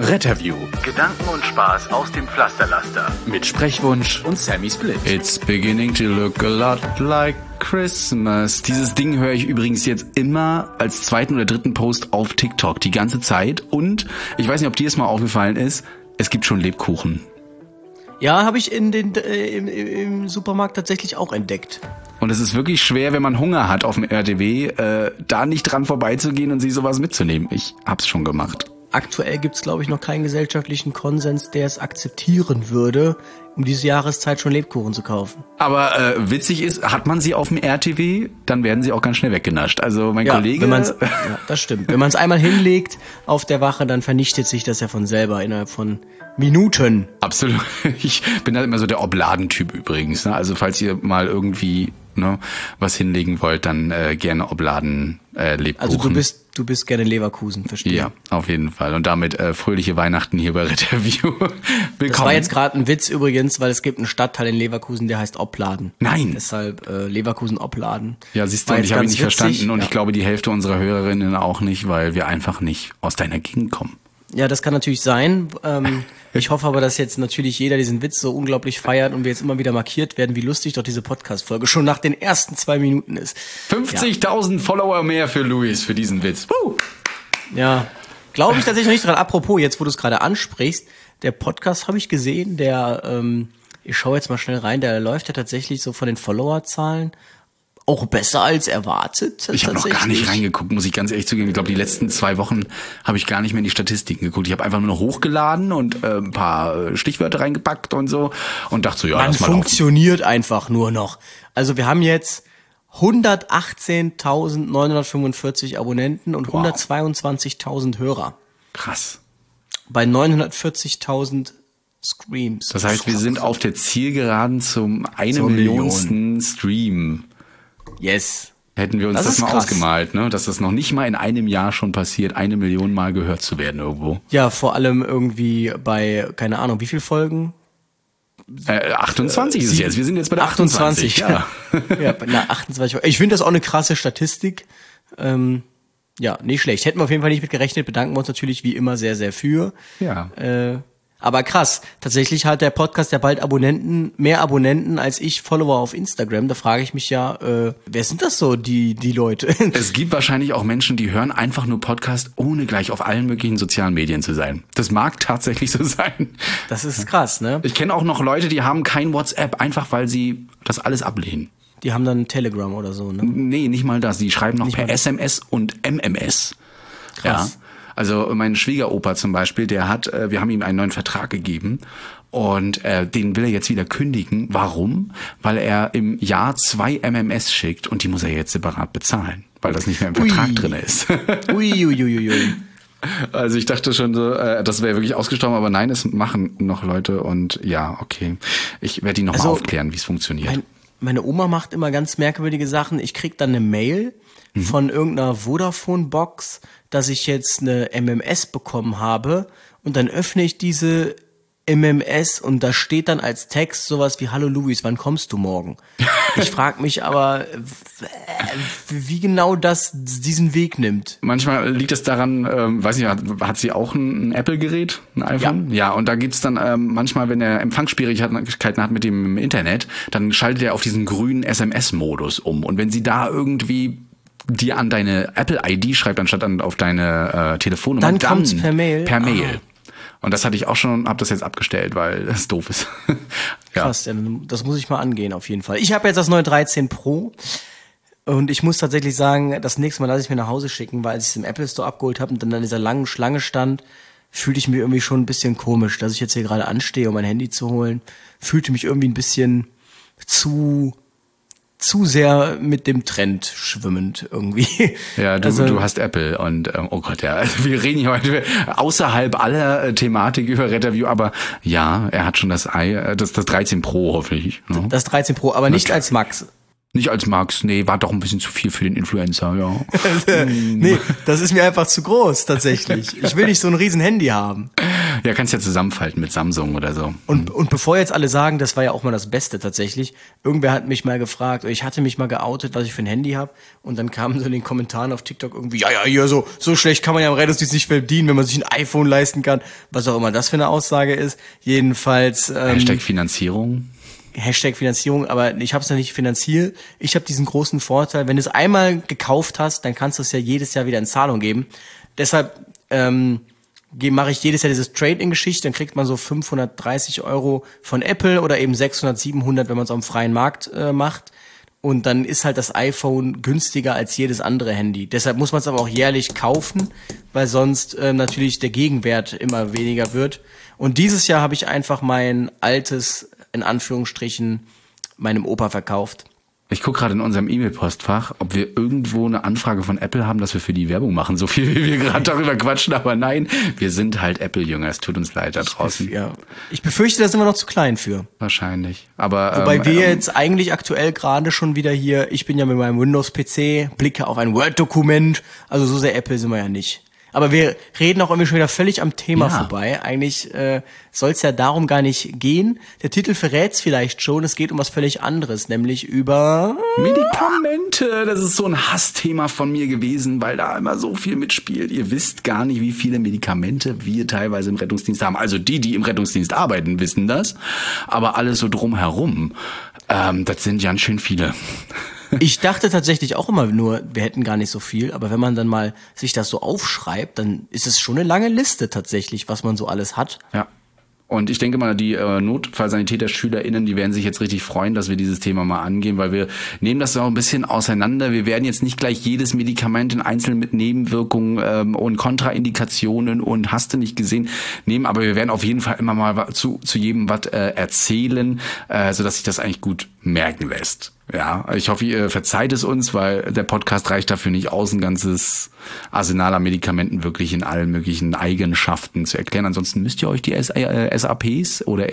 Retterview. Gedanken und Spaß aus dem Pflasterlaster. Mit Sprechwunsch und Sammy Split. It's beginning to look a lot like Christmas. Dieses Ding höre ich übrigens jetzt immer als zweiten oder dritten Post auf TikTok die ganze Zeit. Und ich weiß nicht, ob dir das mal aufgefallen ist, es gibt schon Lebkuchen. Ja, habe ich im Supermarkt tatsächlich auch entdeckt. Und es ist wirklich schwer, wenn man Hunger hat auf dem RTW, da nicht dran vorbeizugehen und sich sowas mitzunehmen. Ich hab's schon gemacht. Aktuell gibt's, glaube ich, noch keinen gesellschaftlichen Konsens, der es akzeptieren würde, um diese Jahreszeit schon Lebkuchen zu kaufen. Aber witzig ist, hat man sie auf dem RTW, dann werden sie auch ganz schnell weggenascht. Also mein Kollege... Ja, das stimmt. Wenn man es einmal hinlegt auf der Wache, dann vernichtet sich das ja von selber innerhalb von Minuten. Absolut. Ich bin da immer so der Obladentyp übrigens. Ne? Also falls ihr mal irgendwie was hinlegen wollt, dann gerne Obladen Lebkuchen. Also du bist gerne Leverkusen, verstehe. Ja, auf jeden Fall. Und damit fröhliche Weihnachten hier bei Retterview. Willkommen. Das war jetzt gerade ein Witz übrigens, weil es gibt einen Stadtteil in Leverkusen, der heißt Opladen. Nein. Deshalb Leverkusen Opladen. Ja, siehst du, und ich habe ihn nicht verstanden und ich glaube die Hälfte unserer Hörerinnen auch nicht, weil wir einfach nicht aus deiner Gegend kommen. Ja, das kann natürlich sein. Ich hoffe aber, dass jetzt natürlich jeder diesen Witz so unglaublich feiert und wir jetzt immer wieder markiert werden, wie lustig doch diese Podcast-Folge schon nach den ersten 2 Minuten ist. 50.000 Follower mehr für Luis für diesen Witz. Ja, glaube ich tatsächlich noch nicht dran. Apropos, jetzt wo du es gerade ansprichst, der Podcast habe ich gesehen, ich schaue jetzt mal schnell rein, der läuft ja tatsächlich so von den Followerzahlen auch besser als erwartet. Ich habe noch gar nicht reingeguckt, muss ich ganz ehrlich zugeben. Ich glaube, die letzten 2 Wochen habe ich gar nicht mehr in die Statistiken geguckt. Ich habe einfach nur noch hochgeladen und ein paar Stichwörter reingepackt und so und dachte so, ja, das funktioniert einfach nur noch. Also wir haben jetzt 118.945 Abonnenten und 122.000 Hörer. Krass. Bei 940.000 Streams. Das heißt, wir sind auf der Zielgeraden zum 1 Millionsten Stream. Yes. Hätten wir uns das mal ausgemalt, ne? Dass das noch nicht mal in einem Jahr schon passiert, 1 Million Mal gehört zu werden irgendwo. Ja, vor allem irgendwie bei, keine Ahnung, wie viele Folgen? 28 ist es jetzt. Wir sind jetzt bei der 28. Ja, ja, bei der 28. Ich finde das auch eine krasse Statistik. Ja, nicht schlecht. Hätten wir auf jeden Fall nicht mit gerechnet. Bedanken wir uns natürlich wie immer sehr, sehr für. Ja. Aber krass, tatsächlich hat der Podcast ja bald mehr Abonnenten als ich Follower auf Instagram. Da frage ich mich ja, wer sind das so, die Leute? Es gibt wahrscheinlich auch Menschen, die hören einfach nur Podcast, ohne gleich auf allen möglichen sozialen Medien zu sein. Das mag tatsächlich so sein. Das ist krass, ne? Ich kenne auch noch Leute, die haben kein WhatsApp, einfach weil sie das alles ablehnen. Die haben dann Telegram oder so, ne? Nee, nicht mal das. Die schreiben noch nicht per SMS und MMS. Krass. Ja. Also mein Schwiegeropa zum Beispiel, wir haben ihm einen neuen Vertrag gegeben und den will er jetzt wieder kündigen. Warum? Weil er im Jahr 2 MMS schickt und die muss er jetzt separat bezahlen, weil das nicht mehr im Vertrag drin ist. Ui. Also ich dachte schon so, das wäre wirklich ausgestorben, aber nein, es machen noch Leute und ja, okay. Ich werde ihn noch mal aufklären, wie es funktioniert. Meine Oma macht immer ganz merkwürdige Sachen. Ich krieg dann eine Mail von irgendeiner Vodafone-Box, dass ich jetzt eine MMS bekommen habe und dann öffne ich diese MMS und da steht dann als Text sowas wie Hallo Luis, wann kommst du morgen? Ich frage mich aber, wie genau das diesen Weg nimmt. Manchmal liegt es daran, weiß nicht, hat sie auch ein Apple-Gerät, ein iPhone? Ja, und da gibt's dann manchmal, wenn er Empfangsschwierigkeiten hat mit dem Internet, dann schaltet er auf diesen grünen SMS-Modus um. Und wenn sie da irgendwie dir an deine Apple-ID schreibt, anstatt auf deine Telefonnummer, dann kommt's per Mail. Per Mail. Und das hatte ich auch schon, hab das jetzt abgestellt, weil das doof ist. Ja. Krass, das muss ich mal angehen auf jeden Fall. Ich habe jetzt das neue 13 Pro und ich muss tatsächlich sagen, das nächste Mal lasse ich mir nach Hause schicken, weil als ich es im Apple Store abgeholt habe und dann an dieser langen Schlange stand, fühlte ich mich irgendwie schon ein bisschen komisch, dass ich jetzt hier gerade anstehe, um mein Handy zu holen. Fühlte mich irgendwie ein bisschen zu sehr mit dem Trend schwimmend irgendwie. Ja, du hast Apple und oh Gott, ja, also wir reden hier heute außerhalb aller Thematik über Retterview, aber ja, er hat schon das 13 Pro, hoffentlich. Ne? Das 13 Pro, aber nicht als Max. Nicht als Max, nee, war doch ein bisschen zu viel für den Influencer, ja. Nee, das ist mir einfach zu groß, tatsächlich. Ich will nicht so ein riesen Handy haben. Ja, kannst ja zusammenfalten mit Samsung oder so. Und bevor jetzt alle sagen, das war ja auch mal das Beste tatsächlich, irgendwer hat mich mal gefragt, oder ich hatte mich mal geoutet, was ich für ein Handy habe, und dann kamen so in den Kommentaren auf TikTok irgendwie, ja, hier, so schlecht kann man ja am Rettungsdienst nicht verdienen, wenn man sich ein iPhone leisten kann, was auch immer das für eine Aussage ist. Jedenfalls Hashtag Finanzierung. Hashtag Finanzierung, aber ich habe es ja nicht finanziert. Ich habe diesen großen Vorteil, wenn du es einmal gekauft hast, dann kannst du es ja jedes Jahr wieder in Zahlung geben. Deshalb mache ich jedes Jahr dieses Trade-in-Geschichte, dann kriegt man so 530 € von Apple oder eben 600, 700, wenn man es auf dem freien Markt macht. Und dann ist halt das iPhone günstiger als jedes andere Handy. Deshalb muss man es aber auch jährlich kaufen, weil sonst natürlich der Gegenwert immer weniger wird. Und dieses Jahr habe ich einfach mein altes, in Anführungsstrichen, meinem Opa verkauft. Ich gucke gerade in unserem E-Mail-Postfach, ob wir irgendwo eine Anfrage von Apple haben, dass wir für die Werbung machen. So viel, wie wir gerade darüber quatschen. Aber nein, wir sind halt Apple-Jünger. Es tut uns leid da draußen. Ich befürchte, da sind wir noch zu klein für. Wahrscheinlich. Aber wobei wir jetzt eigentlich aktuell gerade schon wieder hier, ich bin ja mit meinem Windows-PC, blicke auf ein Word-Dokument. Also so sehr Apple sind wir ja nicht. Aber wir reden auch irgendwie schon wieder völlig am Thema vorbei. Eigentlich soll es ja darum gar nicht gehen. Der Titel verrät's vielleicht schon. Es geht um was völlig anderes, nämlich über Medikamente. Das ist so ein Hassthema von mir gewesen, weil da immer so viel mitspielt. Ihr wisst gar nicht, wie viele Medikamente wir teilweise im Rettungsdienst haben. Also die im Rettungsdienst arbeiten, wissen das. Aber alles so drumherum, das sind ganz schön viele. Ich dachte tatsächlich auch immer nur, wir hätten gar nicht so viel, aber wenn man dann mal sich das so aufschreibt, dann ist es schon eine lange Liste tatsächlich, was man so alles hat. Ja. Und ich denke mal, die Notfallsanitäter-SchülerInnen, die werden sich jetzt richtig freuen, dass wir dieses Thema mal angehen, weil wir nehmen das so ein bisschen auseinander. Wir werden jetzt nicht gleich jedes Medikament in einzeln mit Nebenwirkungen und Kontraindikationen und hast du nicht gesehen nehmen, aber wir werden auf jeden Fall immer mal zu jedem was erzählen, sodass sich das eigentlich gut merken lässt. Ja, ich hoffe, ihr verzeiht es uns, weil der Podcast reicht dafür nicht aus, ein ganzes Arsenal an Medikamenten wirklich in allen möglichen Eigenschaften zu erklären. Ansonsten müsst ihr euch die SAPs oder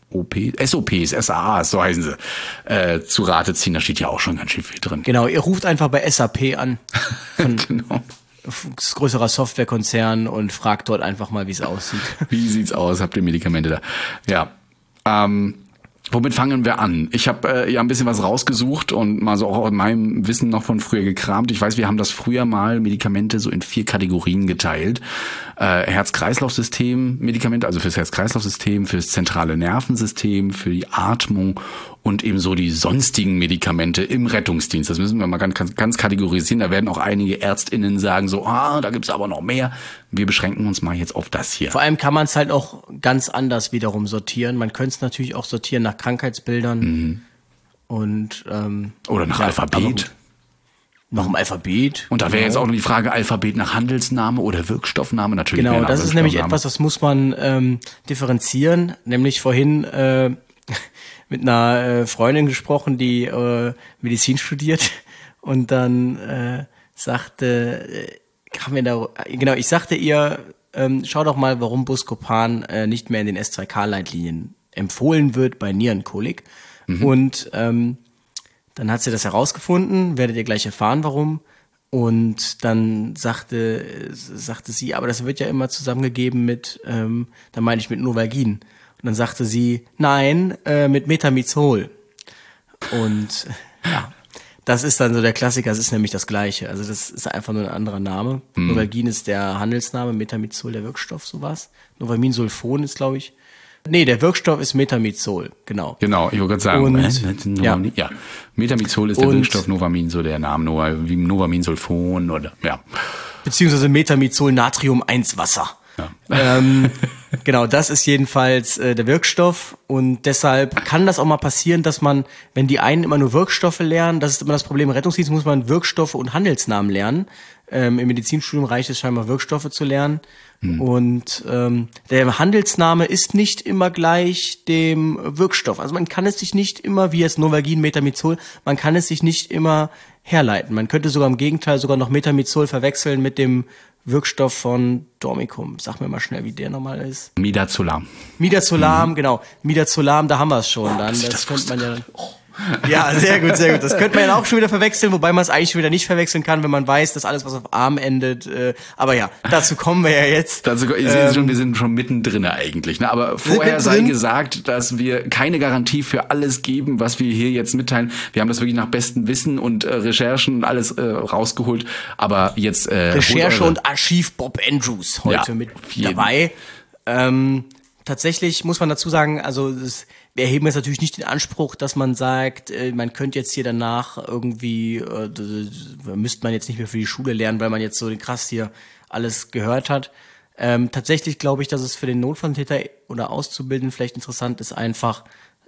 SOPs, SAAs, so heißen sie, zu Rate ziehen. Da steht ja auch schon ganz schön viel drin. Genau, ihr ruft einfach bei SAP an. Genau. Das größerer Softwarekonzern und fragt dort einfach mal, wie es aussieht. Wie sieht's aus? Habt ihr Medikamente da? Ja. Womit fangen wir an? Ich habe ja ein bisschen was rausgesucht und mal so auch in meinem Wissen noch von früher gekramt. Ich weiß, wir haben das früher mal Medikamente so in 4 Kategorien geteilt. Herz-Kreislauf-System Medikamente, also fürs Herz-Kreislauf-System, fürs zentrale Nervensystem, für die Atmung und eben so die sonstigen Medikamente im Rettungsdienst. Das müssen wir mal ganz kategorisieren. Da werden auch einige ÄrztInnen sagen so, da gibt's aber noch mehr. Wir beschränken uns mal jetzt auf das hier. Vor allem kann man es halt auch ganz anders wiederum sortieren. Man könnte es natürlich auch sortieren nach Krankheitsbildern und oder nach Alphabet. Nach dem Alphabet. Und da wäre jetzt auch noch die Frage, Alphabet nach Handelsname oder Wirkstoffname. Natürlich. Genau, das ist nämlich etwas, das muss man differenzieren. Nämlich vorhin mit einer Freundin gesprochen, die Medizin studiert. Und dann ich sagte ihr, schau doch mal, warum Buscopan nicht mehr in den S2K-Leitlinien empfohlen wird bei Nierenkolik. Und dann hat sie das herausgefunden, werdet ihr gleich erfahren, warum. Und dann sagte sie, aber das wird ja immer zusammengegeben mit, da meine ich mit Novalgin. Und dann sagte sie, nein, mit Metamizol. Und ja, das ist dann so der Klassiker, es ist nämlich das Gleiche. Also das ist einfach nur ein anderer Name. Novalgin ist der Handelsname, Metamizol der Wirkstoff, sowas. Novaminsulfon ist, glaube ich. Nee, der Wirkstoff ist Metamizol, genau. Genau, ich wollte gerade sagen. Und, ja, Metamizol ist der Wirkstoff, Novamin, so der Name, wie Novaminsulfon oder, ja. Beziehungsweise Metamizol Natrium 1 Wasser. Ja. Genau, das ist jedenfalls der Wirkstoff und deshalb kann das auch mal passieren, dass man, wenn die einen immer nur Wirkstoffe lernen, das ist immer das Problem, im Rettungsdienst muss man Wirkstoffe und Handelsnamen lernen. Im Medizinstudium reicht es scheinbar, Wirkstoffe zu lernen. Und der Handelsname ist nicht immer gleich dem Wirkstoff. Also man kann es sich nicht immer, wie jetzt Novalgin, Metamizol, man kann es sich nicht immer herleiten. Man könnte sogar im Gegenteil sogar noch Metamizol verwechseln mit dem Wirkstoff von Dormicum. Sag mir mal schnell, wie der nochmal ist. Midazolam. Midazolam, genau. Midazolam, da haben wir es schon. Dann, das könnte man ja. Ja, sehr gut, sehr gut. Das könnte man ja auch schon wieder verwechseln, wobei man es eigentlich schon wieder nicht verwechseln kann, wenn man weiß, dass alles, was auf Arm endet. Aber ja, dazu kommen wir ja jetzt. Wir sind schon mittendrin eigentlich. Ne? Aber vorher sei gesagt, dass wir keine Garantie für alles geben, was wir hier jetzt mitteilen. Wir haben das wirklich nach bestem Wissen und Recherchen und alles rausgeholt. Aber jetzt Recherche und Archiv Bob Andrews heute mit dabei. Tatsächlich muss man dazu sagen, also wir erheben jetzt natürlich nicht den Anspruch, dass man sagt, man könnte jetzt hier danach irgendwie, müsste man jetzt nicht mehr für die Schule lernen, weil man jetzt so krass hier alles gehört hat. Tatsächlich glaube ich, dass es für den Notfalltäter oder Auszubildenden vielleicht interessant ist, einfach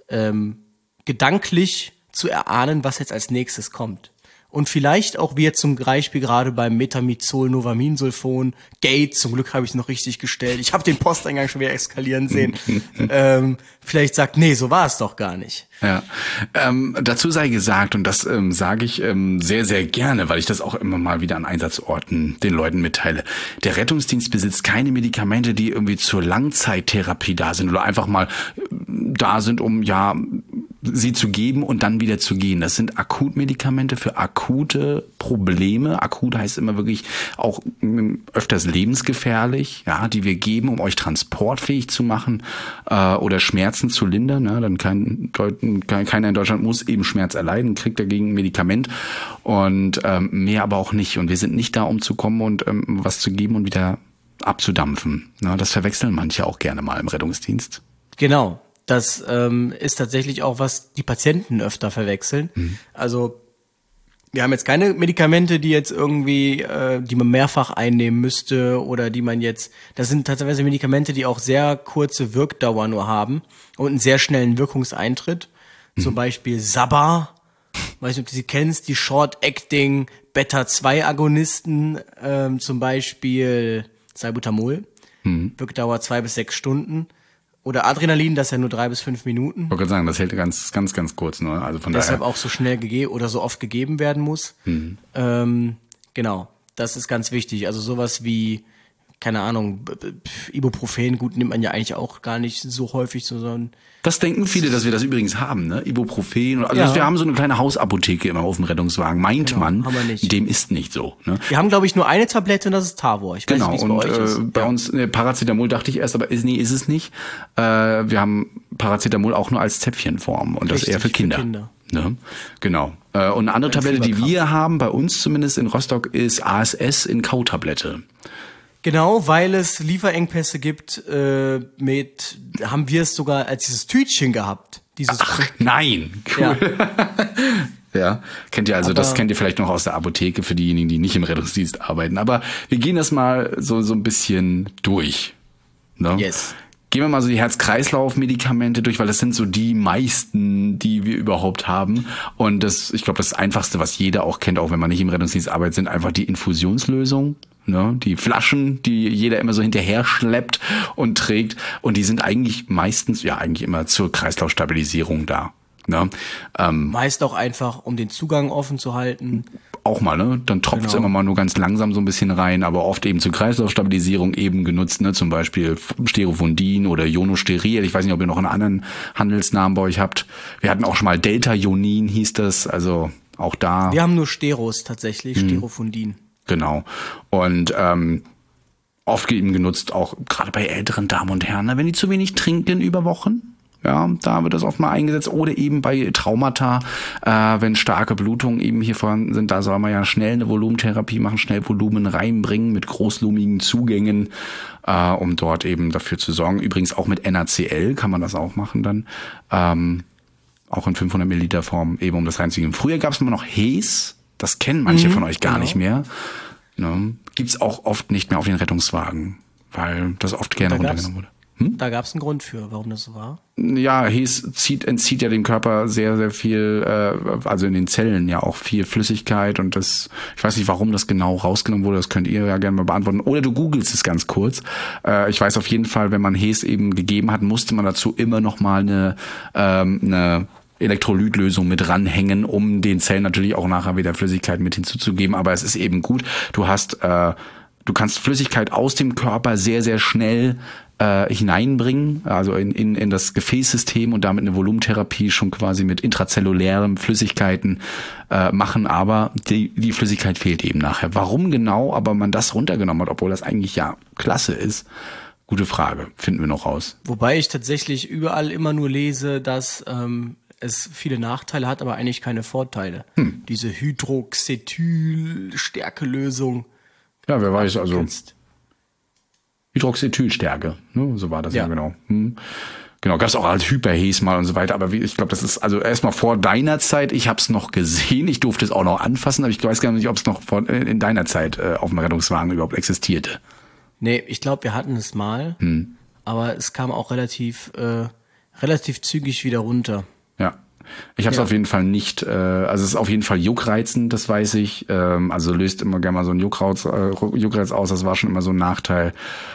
gedanklich zu erahnen, was jetzt als nächstes kommt. Und vielleicht auch wir zum Beispiel gerade beim Metamizol, Novaminsulfon, Gate, zum Glück habe ich es noch richtig gestellt. Ich habe den Posteingang schon wieder eskalieren sehen. Vielleicht sagt, nee, so war es doch gar nicht. Ja, dazu sei gesagt, und das sage ich sehr, sehr gerne, weil ich das auch immer mal wieder an Einsatzorten den Leuten mitteile. Der Rettungsdienst besitzt keine Medikamente, die irgendwie zur Langzeittherapie da sind oder einfach mal da sind, um sie zu geben und dann wieder zu gehen. Das sind Akutmedikamente für akute Probleme. Akut heißt immer wirklich auch öfters lebensgefährlich, ja, die wir geben, um euch transportfähig zu machen oder Schmerzen zu lindern. Ja, dann keiner in Deutschland muss eben Schmerz erleiden, kriegt dagegen ein Medikament und mehr aber auch nicht. Und wir sind nicht da, um zu kommen und was zu geben und wieder abzudampfen. Ja, das verwechseln manche auch gerne mal im Rettungsdienst. Genau. Das ist tatsächlich auch, was die Patienten öfter verwechseln. Also wir haben jetzt keine Medikamente, die jetzt irgendwie, die man mehrfach einnehmen müsste oder die man jetzt, das sind tatsächlich Medikamente, die auch sehr kurze Wirkdauer nur haben und einen sehr schnellen Wirkungseintritt. Zum Beispiel Sabba, weiß nicht, ob du sie kennst, die Short-Acting Beta-2-Agonisten, zum Beispiel Salbutamol, Wirkdauer 2 bis 6 Stunden. Oder Adrenalin, das ist ja nur 3 bis 5 Minuten. Ich wollte gerade sagen, das hält ganz, ganz, ganz kurz nur. Also von deshalb daher auch so schnell oder so oft gegeben werden muss. Genau, das ist ganz wichtig. Also sowas wie, keine Ahnung, Ibuprofen, gut, nimmt man ja eigentlich auch gar nicht so häufig, sondern das denken viele, dass wir das übrigens haben, ne? Ibuprofen. Also wir haben so eine kleine Hausapotheke immer auf dem Rettungswagen. Meint man, haben wir nicht. Dem ist nicht so. Ne? Wir haben, glaube ich, nur eine Tablette und das ist Tavor. Ich weiß nicht, wie es bei euch ist. Bei uns Paracetamol dachte ich erst, aber ist es nicht. Wir haben Paracetamol auch nur als Zäpfchenform und das eher für Kinder. Ne? Genau. Und eine andere Tablette, die wir haben, bei uns zumindest in Rostock, ist ASS in Kautablette. Genau, weil es Lieferengpässe gibt, haben wir es sogar als dieses Tütchen gehabt. Nein, cool. Ja, kennt ihr also, das kennt ihr vielleicht noch aus der Apotheke für diejenigen, die nicht im Rettungsdienst arbeiten. Aber wir gehen das mal so ein bisschen durch. Ne? Yes. Gehen wir mal so die Herz-Kreislauf-Medikamente durch, weil das sind so die meisten, die wir überhaupt haben. Und ich glaube, das Einfachste, was jeder auch kennt, auch wenn man nicht im Rettungsdienst arbeitet, sind einfach die Infusionslösungen. Ne, die Flaschen, die jeder immer so hinterher schleppt und trägt. Und die sind eigentlich meistens, eigentlich immer zur Kreislaufstabilisierung da. Ne? Meist auch einfach, um den Zugang offen zu halten. Auch mal, ne? Dann tropft es immer mal nur ganz langsam so ein bisschen rein, aber oft eben zur Kreislaufstabilisierung eben genutzt, ne? Zum Beispiel Sterofondin oder Ionosteril. Ich weiß nicht, ob ihr noch einen anderen Handelsnamen bei euch habt. Wir hatten auch schon mal Delta-Ionin, hieß das. Also auch da. Wir haben nur Steros tatsächlich, Sterofondin. Genau. Und oft eben genutzt, auch gerade bei älteren Damen und Herren, wenn die zu wenig trinken über Wochen. Ja, da wird das oft mal eingesetzt. Oder eben bei Traumata, wenn starke Blutungen eben hier vorhanden sind, da soll man ja schnell eine Volumentherapie machen, schnell Volumen reinbringen mit großlumigen Zugängen, um dort eben dafür zu sorgen. Übrigens auch mit NaCl kann man das auch machen dann. Auch in 500 Milliliter Form, eben um das reinzugeben. Früher gab es immer noch Hes. Das kennen manche von euch gar nicht mehr. Ne? Gibt's auch oft nicht mehr auf den Rettungswagen, weil das oft gerne runtergenommen wurde. Da gab's einen Grund für, warum das so war? Ja, Hes entzieht ja dem Körper sehr, sehr viel, also in den Zellen ja auch viel Flüssigkeit und das, ich weiß nicht, warum das genau rausgenommen wurde, das könnt ihr ja gerne mal beantworten. Oder du googelst es ganz kurz. Ich weiß auf jeden Fall, wenn man Hes eben gegeben hat, musste man dazu immer noch mal eine Elektrolytlösung mit ranhängen, um den Zellen natürlich auch nachher wieder Flüssigkeit mit hinzuzugeben. Aber es ist eben gut, du kannst Flüssigkeit aus dem Körper sehr, sehr schnell hineinbringen, also in das Gefäßsystem und damit eine Volumentherapie schon quasi mit intrazellulären Flüssigkeiten machen, aber die Flüssigkeit fehlt eben nachher. Warum genau aber man das runtergenommen hat, obwohl das eigentlich ja klasse ist, gute Frage, finden wir noch raus. Wobei ich tatsächlich überall immer nur lese, dass es viele Nachteile hat, aber eigentlich keine Vorteile. Diese Hydroxethyl-Stärkelösung. Ja, wer weiß, also Hydroxethylstärke, ne? So war das ja genau. Genau, gab es auch als Hyperhes mal und so weiter, aber ich glaube, das ist also erstmal vor deiner Zeit, ich habe es noch gesehen, ich durfte es auch noch anfassen, aber ich weiß gar nicht, ob es noch in deiner Zeit auf dem Rettungswagen überhaupt existierte. Nee, ich glaube, wir hatten es mal, aber es kam auch relativ zügig wieder runter. Ja. Ich habe es auf jeden Fall nicht, also es ist auf jeden Fall juckreizend, das weiß ich, also löst immer gerne mal so ein Juckreiz aus, das war schon immer so ein Nachteil.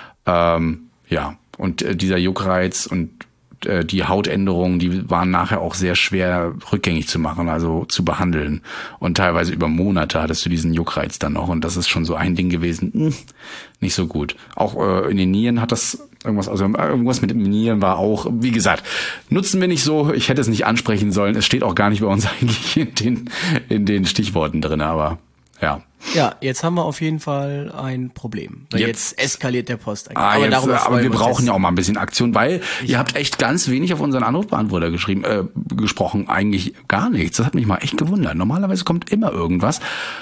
Ja, und dieser Juckreiz und die Hautänderungen, die waren nachher auch sehr schwer rückgängig zu machen, also zu behandeln. Und teilweise über Monate hattest du diesen Juckreiz dann noch. Und das ist schon so ein Ding gewesen, nicht so gut. Auch in den Nieren hat das irgendwas mit den Nieren war auch, wie gesagt, nutzen wir nicht so. Ich hätte es nicht ansprechen sollen. Es steht auch gar nicht bei uns eigentlich in den Stichworten drin, aber ja. Ja, jetzt haben wir auf jeden Fall ein Problem. Weil jetzt eskaliert der Post eigentlich. Aber wir brauchen ja auch mal ein bisschen Aktion, weil ihr habt echt ganz wenig auf unseren Anrufbeantworter gesprochen. Eigentlich gar nichts. Das hat mich mal echt gewundert. Normalerweise kommt immer irgendwas.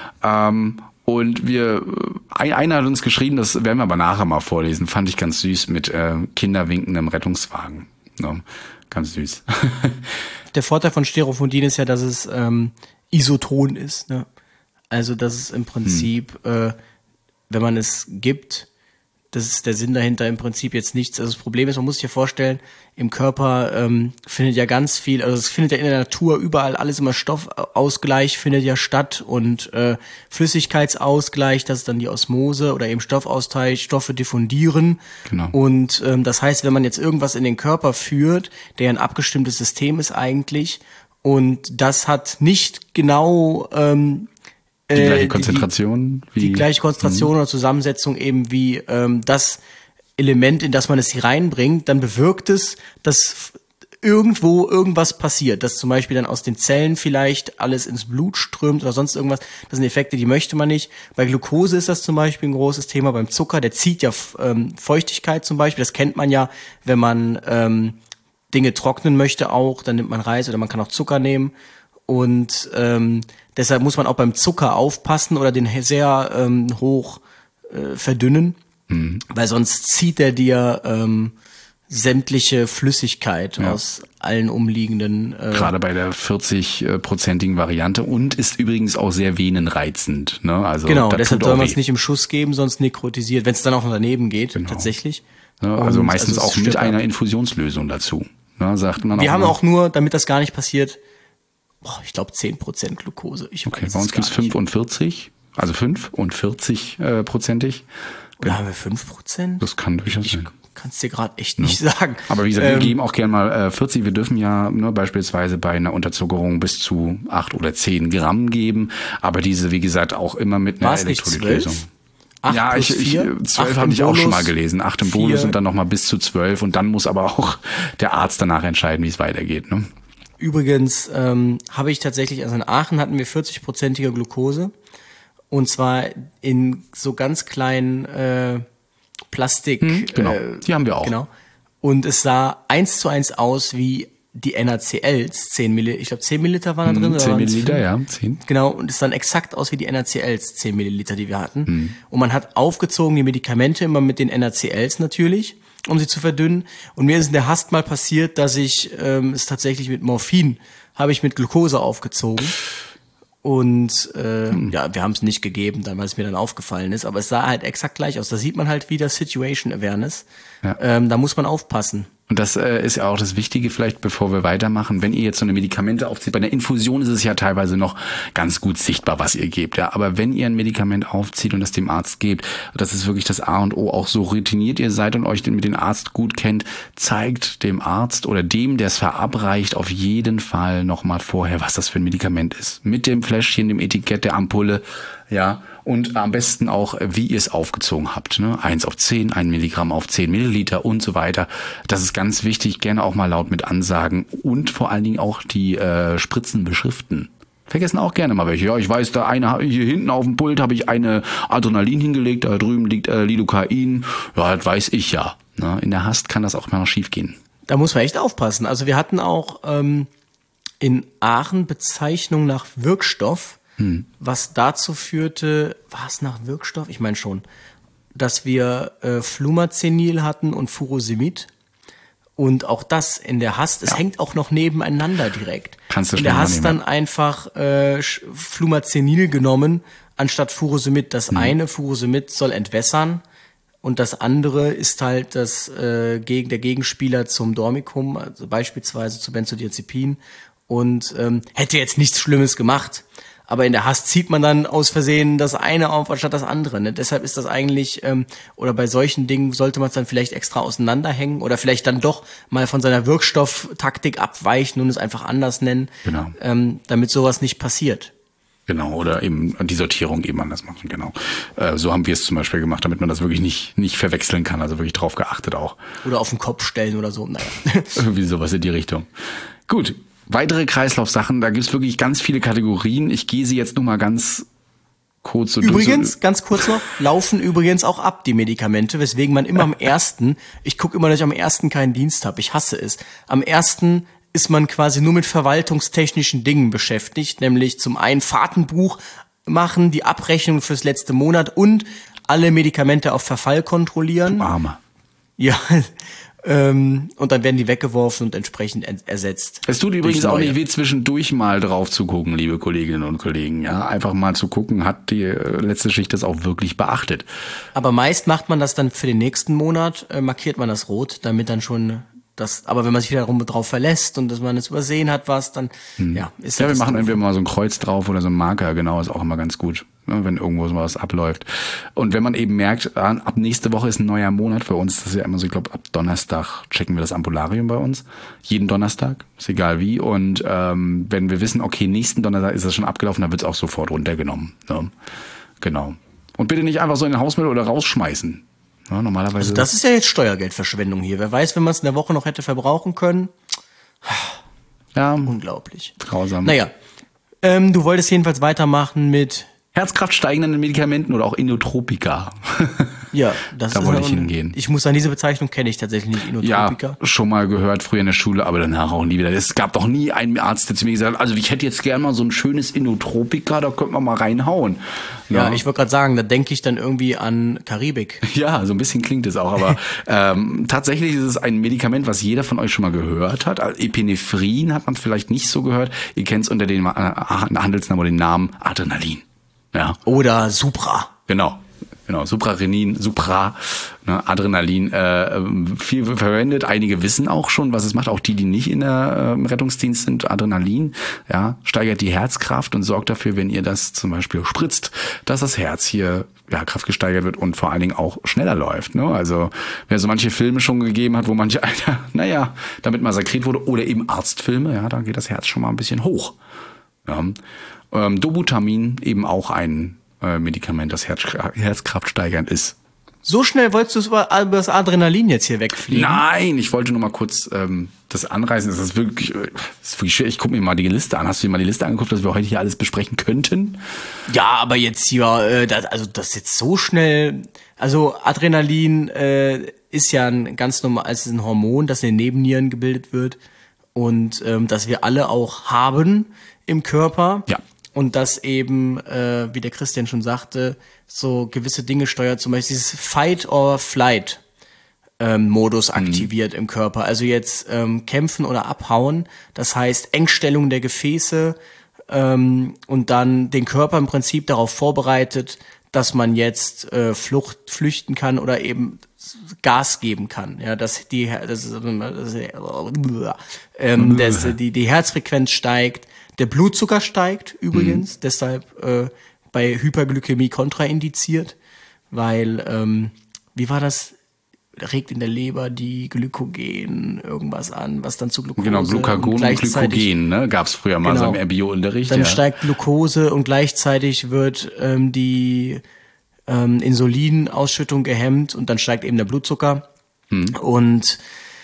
Und einer hat uns geschrieben, das werden wir aber nachher mal vorlesen. Fand ich ganz süß mit kinderwinkendem Rettungswagen. No, ganz süß. Der Vorteil von Stereofonin ist ja, dass es isoton ist, ne? Also das ist im Prinzip, wenn man es gibt, das ist der Sinn dahinter im Prinzip jetzt nichts. Also das Problem ist, man muss sich ja vorstellen, im Körper findet ja ganz viel, also es findet ja in der Natur überall alles immer Stoffausgleich findet ja statt und Flüssigkeitsausgleich, das ist dann die Osmose oder eben Stoffaustausch, Stoffe diffundieren. Genau. Und das heißt, wenn man jetzt irgendwas in den Körper führt, der ein abgestimmtes System ist eigentlich und das hat nicht genau die gleiche Konzentration? Die gleiche Konzentration oder Zusammensetzung eben wie das Element, in das man es reinbringt, dann bewirkt es, dass irgendwo irgendwas passiert, dass zum Beispiel dann aus den Zellen vielleicht alles ins Blut strömt oder sonst irgendwas. Das sind Effekte, die möchte man nicht. Bei Glucose ist das zum Beispiel ein großes Thema. Beim Zucker, der zieht ja Feuchtigkeit zum Beispiel. Das kennt man ja, wenn man Dinge trocknen möchte auch, dann nimmt man Reis oder man kann auch Zucker nehmen. Und deshalb muss man auch beim Zucker aufpassen oder den sehr hoch verdünnen, weil sonst zieht er dir sämtliche Flüssigkeit aus allen umliegenden. Gerade bei der 40-prozentigen Variante und ist übrigens auch sehr venenreizend. Ne? Also genau, deshalb soll man es nicht im Schuss geben, sonst nekrotisiert, wenn es dann auch noch daneben geht, tatsächlich. Ja, also meistens auch mit einer Infusionslösung dazu. Ne, sagt man. Wir haben auch nur, damit das gar nicht passiert, ich glaube 10% Glucose. Okay, bei uns gibt es 45, also 45-prozentig. Oder haben wir 5%? Das kann durchaus sein. Kann es dir gerade echt nicht sagen. Aber wie gesagt, wir geben auch gerne mal 40. Wir dürfen ja beispielsweise bei einer Unterzuckerung bis zu 8 oder 10 Gramm geben. Aber diese, wie gesagt, auch immer mit einer Elektrolytlösung. 8 ja, 12 habe ich auch schon mal gelesen. 8 im Bolus und dann nochmal bis zu 12. Und dann muss aber auch der Arzt danach entscheiden, wie es weitergeht. Ne? Übrigens habe ich tatsächlich, also in Aachen hatten wir 40-prozentige Glucose. Und zwar in so ganz kleinen Plastik. Genau, die haben wir auch. Genau. Und es sah 1:1 aus wie die NaCls, 10 Milliliter, ich glaube 10 Milliliter waren da drin. 10 Milliliter, ja, 10. Genau, und es sah exakt aus wie die NaCls, 10 Milliliter, die wir hatten. Und man hat aufgezogen die Medikamente immer mit den NaCls natürlich, um sie zu verdünnen. Und mir ist in der Hast mal passiert, dass ich es tatsächlich mit Morphin, habe ich mit Glucose aufgezogen. Und ja, wir haben es nicht gegeben, dann, weil es mir dann aufgefallen ist. Aber es sah halt exakt gleich aus. Da sieht man halt wieder Situation Awareness. Ja. Da muss man aufpassen. Und das ist ja auch das Wichtige vielleicht, bevor wir weitermachen. Wenn ihr jetzt so eine Medikamente aufzieht, bei einer Infusion ist es ja teilweise noch ganz gut sichtbar, was ihr gebt. Ja, aber wenn ihr ein Medikament aufzieht und das dem Arzt gebt, das ist wirklich das A und O, auch so routiniert ihr seid und euch mit dem Arzt gut kennt, zeigt dem Arzt oder dem, der es verabreicht, auf jeden Fall nochmal vorher, was das für ein Medikament ist. Mit dem Fläschchen, dem Etikett, der Ampulle, ja. Und am besten auch, wie ihr es aufgezogen habt. Ne? 1 auf 10, 1 Milligramm auf 10 Milliliter und so weiter. Das ist ganz wichtig. Gerne auch mal laut mit ansagen und vor allen Dingen auch die Spritzen beschriften. Vergessen auch gerne mal welche. Ja, ich weiß, da hier hinten auf dem Pult habe ich eine Adrenalin hingelegt, da drüben liegt Lidocain. Ja, das weiß ich ja. Ne? In der Hast kann das auch mal noch schief gehen. Da muss man echt aufpassen. Also wir hatten auch in Aachen Bezeichnung nach Wirkstoff, was dazu führte, war es nach Wirkstoff? Ich meine schon, dass wir Flumazenil hatten und Furosemid. Und auch das in der Hast, es hängt auch noch nebeneinander direkt. Kannst du in der Hast nehmen. dann einfach Flumazenil genommen, anstatt Furosemid. Das eine, Furosemid, soll entwässern und das andere ist halt der Gegenspieler zum Dormicum, also beispielsweise zu Benzodiazepin und hätte jetzt nichts Schlimmes gemacht. Aber in der Hast zieht man dann aus Versehen das eine auf anstatt das andere. Ne? Deshalb ist das eigentlich, oder bei solchen Dingen sollte man es dann vielleicht extra auseinanderhängen oder vielleicht dann doch mal von seiner Wirkstofftaktik abweichen und es einfach anders nennen, Genau. Damit sowas nicht passiert. Genau, oder eben die Sortierung eben anders machen, genau. So haben wir es zum Beispiel gemacht, damit man das wirklich nicht verwechseln kann, also wirklich drauf geachtet auch. Oder auf den Kopf stellen oder so, naja. Irgendwie sowas in die Richtung. Gut. Weitere Kreislaufsachen, da gibt's wirklich ganz viele Kategorien. Ich gehe sie jetzt nur mal ganz kurz so durch. Übrigens, ganz kurz noch, laufen übrigens auch ab, die Medikamente, weswegen man immer am 1., ich gucke immer, dass ich am 1. keinen Dienst habe, ich hasse es. Am 1. ist man quasi nur mit verwaltungstechnischen Dingen beschäftigt, nämlich zum einen Fahrtenbuch machen, die Abrechnung fürs letzte Monat und alle Medikamente auf Verfall kontrollieren. Arme. Ja, und dann werden die weggeworfen und entsprechend ersetzt. Es tut übrigens durch auch neue. nicht weh, zwischendurch mal drauf zu gucken, liebe Kolleginnen und Kollegen. Ja, einfach mal zu gucken, hat die letzte Schicht das auch wirklich beachtet. Aber meist macht man das dann für den nächsten Monat, markiert man das rot, damit dann schon das, aber wenn man sich wiederum drauf verlässt und dass man es übersehen hat, was, dann, ja, ist Ja, wir das machen doof. entweder mal so ein Kreuz drauf oder so ein Marker, genau, ist auch immer ganz gut, ne, wenn irgendwo so was abläuft. Und wenn man eben merkt, ab nächste Woche ist ein neuer Monat für uns, das ist ja immer so, ich glaube, ab Donnerstag checken wir das Ampularium bei uns. Jeden Donnerstag, ist egal wie. Und wenn wir wissen, okay, nächsten Donnerstag ist das schon abgelaufen, dann wird es auch sofort runtergenommen. Ne? Genau. Und bitte nicht einfach so in den Hausmüll oder rausschmeißen. Ja, normalerweise. Also das ist ja jetzt Steuergeldverschwendung hier. Wer weiß, wenn man es in der Woche noch hätte verbrauchen können. ja, Unglaublich. grausam. Naja, du wolltest jedenfalls weitermachen mit, Herzkraftsteigenden Medikamenten oder auch Inotropika. ja, das Da ist wollte ich hingehen. Ich muss sagen, diese Bezeichnung kenne ich tatsächlich nicht, Ja, Inotropika. schon mal gehört früher in der Schule, aber danach auch nie wieder. Es gab doch nie einen Arzt, der zu mir gesagt hat, also ich hätte jetzt gern mal so ein schönes Inotropika, da könnte man mal reinhauen. Ja, ich wollte gerade sagen, da denke ich dann irgendwie an Karibik. Ja, so ein bisschen klingt es auch, aber tatsächlich ist es ein Medikament, was jeder von euch schon mal gehört hat. Also Epinephrin hat man vielleicht nicht so gehört. Ihr kennt es unter dem Handelsnamen oder den Namen Adrenalin. Ja, Oder Supra. genau. Suprarenin, Adrenalin, viel verwendet. Einige wissen auch schon, was es macht. Auch die nicht in der Rettungsdienst sind. Adrenalin, ja, steigert die Herzkraft und sorgt dafür, wenn ihr das zum Beispiel spritzt, dass das Herz hier, ja, kraftgesteigert wird und vor allen Dingen auch schneller läuft, ne? Also, wer so manche Filme schon gegeben hat, wo manche, naja, damit massakriert wurde, oder eben Arztfilme, ja, da geht das Herz schon mal ein bisschen hoch. Ja. Dobutamin, eben auch ein Medikament, das herzkraftsteigernd ist. So schnell wolltest du über das Adrenalin jetzt hier wegfliegen? Nein, ich wollte nur mal kurz das anreißen. Das ist wirklich schwer. Ich gucke mir mal die Liste an. Hast du dir mal die Liste angeguckt, dass wir heute hier alles besprechen könnten? Ja, aber jetzt hier, das jetzt so schnell, also Adrenalin ist ja ein ganz normal, es ist ein Hormon, das in den Nebennieren gebildet wird und das wir alle auch haben im Körper. Ja. Und das eben, wie der Christian schon sagte, so gewisse Dinge steuert, zum Beispiel dieses Fight-or-Flight Modus aktiviert im Körper. Also jetzt kämpfen oder abhauen, das heißt Engstellung der Gefäße und dann den Körper im Prinzip darauf vorbereitet, dass man jetzt flüchten kann oder eben Gas geben kann. Ja, dass die Herzfrequenz steigt, der Blutzucker steigt übrigens, deshalb bei Hyperglykämie kontraindiziert, weil, wie war das? regt in der Leber die Glykogen irgendwas an, was dann zu Glucose. Genau, Glucagon und Glykogen, ne? Gab's früher mal so im Biounterricht. Dann steigt Glucose und gleichzeitig wird die Insulinausschüttung gehemmt und dann steigt eben der Blutzucker. Und